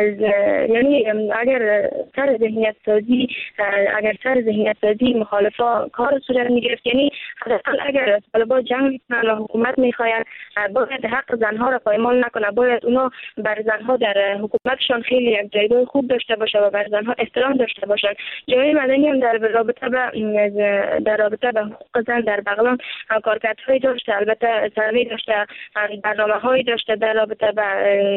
F: یعنی اگر سر ذهنیت سازی اگر سر ذهنیت سازی مخالفا کار صورت میگرفت یعنی حداقل اگر طالبان جنگ میکنن و حکومت میخواین باید حق زنها را پایمال نکنه باید اونا بر زنها در حکومتشان خیلی یک جایگاه خوب داشته باشه و بر زنها احترام داشته باشن. جامعه مدنی هم در رابطه با در رابطه با حقوق زن در بغلان کارکردهای داشته البته سروی داشته برنامه‌هایی داشته در رابطه با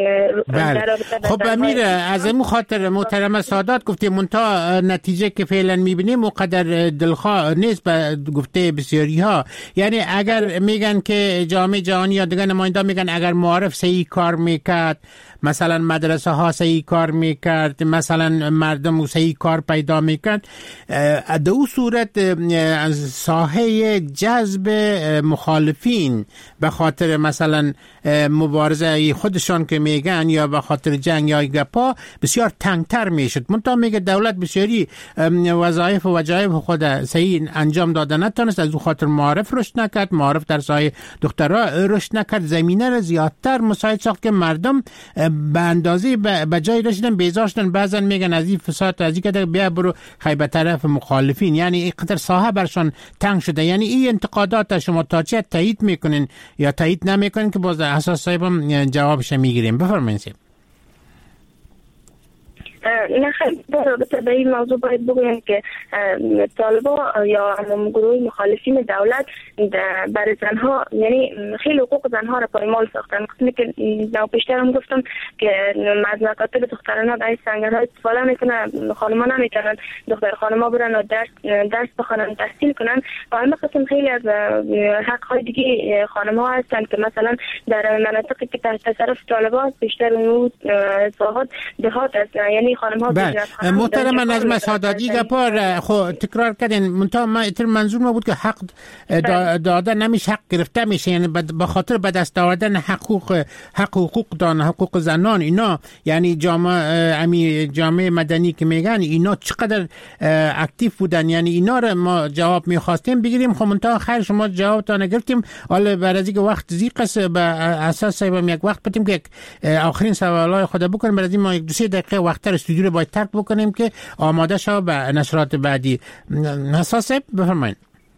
C: بله. خب امیر از این خاطر محترم سادات گفتیم منتها نتیجه که فعلا میبینیم مقدر دلخواه نیست به گفته بسیاری ها یعنی اگر میگن که جامعه جهانی یا دیگه نماینده میگن اگر معارف صحیح کار میکرد مثلا مدرسه ها صحیح کار میکرد مثلا مردم صحیح کار پیدا میکرد در اون صورت ساحه جذب مخالفین به خاطر مثلا مبارزه خودشان که میگن یا به خاطر جنگ یا گپا بسیار تنگتر میشد. منتها میگه دولت بسیاری وظایف و وجایب خود صحیح انجام داده نتونست، از او خاطر معارف رشد نکرد، معارف در سایه دخترها رشد نکرد، زمینه را زیادتر مساعد ساخت که مردم به اندازه به جای رسیدن بیزار شدن. بعضن میگن از این فساد از این که بیا برو خیبه طرف مخالفین، یعنی اینقدر ساحه برشان تنگ شده. یعنی این انتقادات شما تا چه تایید میکنین یا تایید نمیکنین که باز اساس صاحبم جوابش میگیریم؟ بفرمایید.
F: نه خیلی رابطه به این موضوع باید بگویم که طالبا یا گروه مخالفین دولت برای زنها یعنی خیلی حقوق زنها را پایمال ساختن. قسمی که نو پیشتر هم گفتم که از مکاتب دخترانه برای سنگرها استفاده میکنن، خانما نمیتونن دختر خانما برن و درس درس بخونن، تحصیل کنن. و همه قسم خیلی از حقهای دیگه خانما هستن که مثلا در مناطقی که تحت تصرف طالبا بیشتر اون ساحات دهات است، یعنی
C: بله. محترم نجمه ساداتی گپار خو تکرار کردین، منتها ما منظور ما بود که حق داده نمیشه، حق گرفته میشه، یعنی به خاطر به دست آوردن حقوق حق حقوق دان حقوق زنان اینا، یعنی جامعه امی جامعه مدنی که میگن اینا چقدر اکتیو بودن، یعنی اینا رو ما جواب میخواستیم بگیریم. خب منتها خیر شما جواب تا نگرفتیم. حالا برای اینکه وقت زیق است به اساس یک وقت بدیم که آخرین سوالای خود بکنیم، برای ما یک دو سه دقیقه وقت استودیو رو باید ترک بکنیم که آماده شو به نشرات بعدی. حساسه بفرمایید.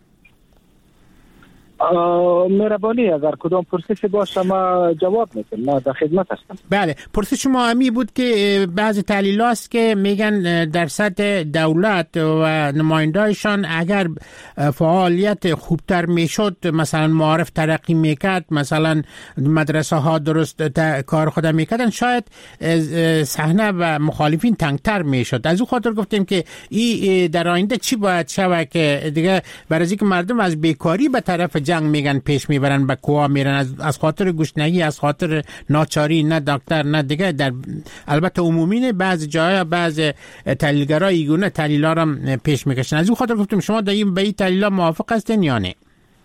E: مهربانی اگر کدام پرسشی باشه ما جواب میدیم، ما در خدمت هستم.
C: بله، پرسش ما همی بود که بعضی تحلیل هست که میگن در سطح دولت و نمایندایشان اگر فعالیت خوبتر میشد، مثلا معارف ترقی میکرد، مثلا مدرسه ها درست کار خود میکردن، شاید صحنه و مخالفین تنگتر میشد. از او خاطر گفتیم که این در آینده چی باید شود که دیگه برای اینکه مردم از بیکاری به طرف جنگ میگن پیش میبرن، به کوه میرن، از, از خاطر گشنگی، از خاطر ناچاری، نه دکتر نه دیگه. در البته عمومی نه، بعضی جاها بعض تحلیلگرا ایگونه تحلیلا را پیش میکشن. از اون خاطر گفتم شما در این به این تحلیلا موافق هستین یا نه؟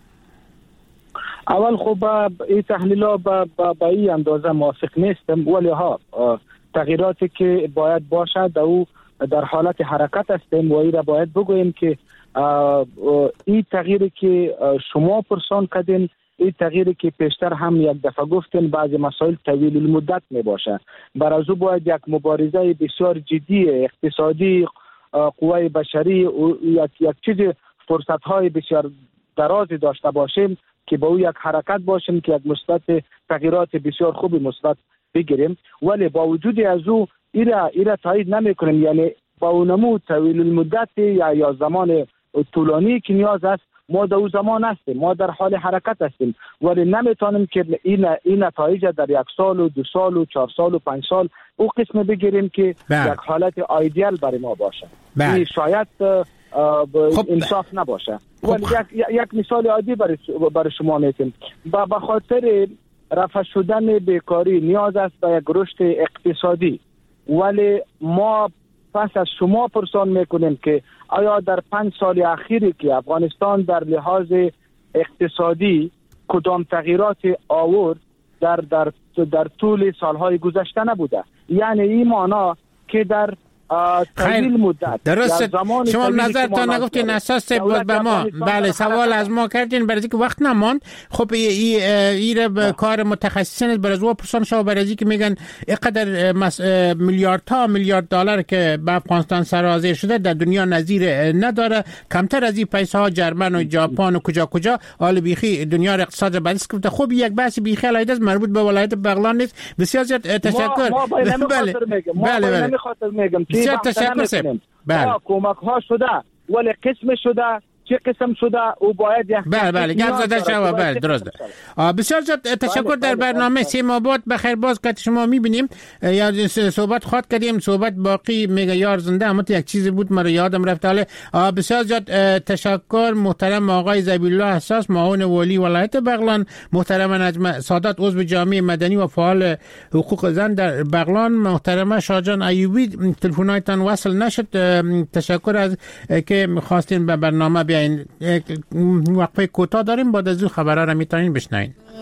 E: اول خب این تحلیلا به به این اندازه موافق نیستم، ولی ها تغییراتی که باید باشد در او در حالت حرکت هستیم و این را باید بگوییم که این تغییری که شما پرسان کردین، این تغییری که پیشتر هم یک دفعه گفتین بعضی مسائل طویل المدت می باشه. برای او باید یک مبارزه بسیار جدی اقتصادی، قوای بشری و یک یک چیز فرصت های بسیار درازی داشته باشیم که با او یک حرکت باشیم که یک مثبت تغییرات بسیار خوبی مثبت بگیریم. ولی با وجود از او ایرا ایرا تایید نمی کنیم، یعنی با اونمو طویل المدت یا یا زمان طولانی که نیاز است، ما در زمان هستیم، ما در حال حرکت هستیم، ولی نمیتونیم که این این نتایج در یک سال و دو سال و چهار سال و پنج سال او قسم بگیریم که بله. یک حالت ایدئال برای ما باشه. بله. این شاید خب انصاف نباشه. خب. ولی یک, یک مثال عادی برای برای شما میتیم. با بخاطر رفع شدن بیکاری نیاز است به یک رشد اقتصادی، ولی ما پس از شما پرسان میکنیم که آیا در پنج سال اخیری که افغانستان در لحاظ اقتصادی کدام تغییرات آورد در در در طول سالهای گذشته نبوده؟ یعنی این معنا که در طویل مدت
C: درست شما نظر تا نگفتین اساس بود به ما. بله سوال از ما کردین برای اینکه وقت نماند. خب این این کار متخصصین برای از پرسان شما برای اینکه میگن اینقدر میلیاردها میلیارد دلار که به افغانستان سرازیر شده در دنیا نظیر نداره، کمتر از این پیسه ها جرمن و ژاپن و کجا کجا حال بیخی دنیا رقصاد بدیس کرده. خب یک بحث بیخی علیده مربوط به ولایت بغلان نیست. بسیار زیاد تشکر.
E: بله بله بله میگم
C: بسیار تشکر سیم.
E: بله کمک ها شده ولی قسم شده چه قسم شده او باید یک
C: بله بله گپ زده شما. بله درست. بسیار زیاد تشکر. در برنامه سیم آباد بخیر باز که شما میبینیم یا صحبت خواد کردیم، صحبت باقی میگه یار زنده، اما یک چیزی بود مرا یادم رفت. حاله بسیار زیاد تشکر محترم آقای ذبیح الله حساس معاون والی ولایت بغلان، محترم نجمه سادات عضو جامعه مدنی و فعال حقوق زن در بغلان، محترم شاجان ایوبی تلفن‌هایتان وصل نشد. تشکر از که خواستین به برنامه بیاین. وقفه کوتاه داریم، بعد از اون خبرها را میتونین بشنوین.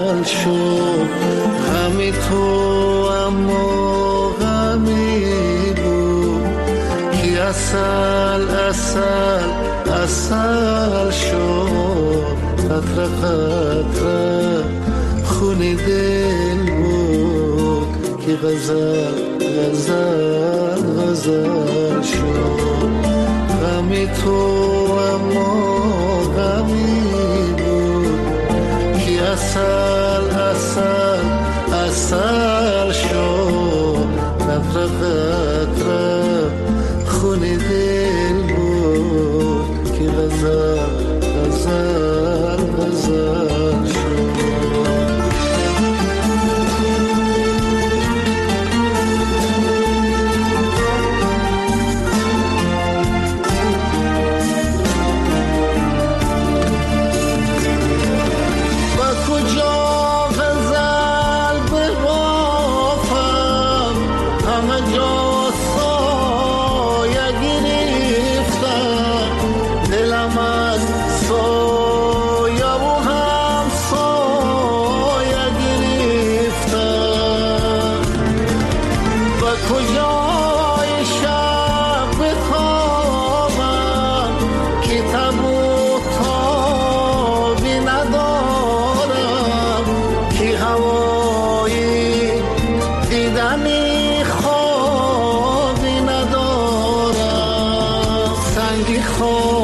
P: غزل شد غمی تو اما غمی بود که اصل اصل اصل شد قطره قطره خون دل بود که غزل غزل غزل شد غمی تو اما غمی بود که اصل اصل اصل شد قطره قطره خون دل بود که غزل غزل غزل شد
Q: خوابی ندارم سنگی خواب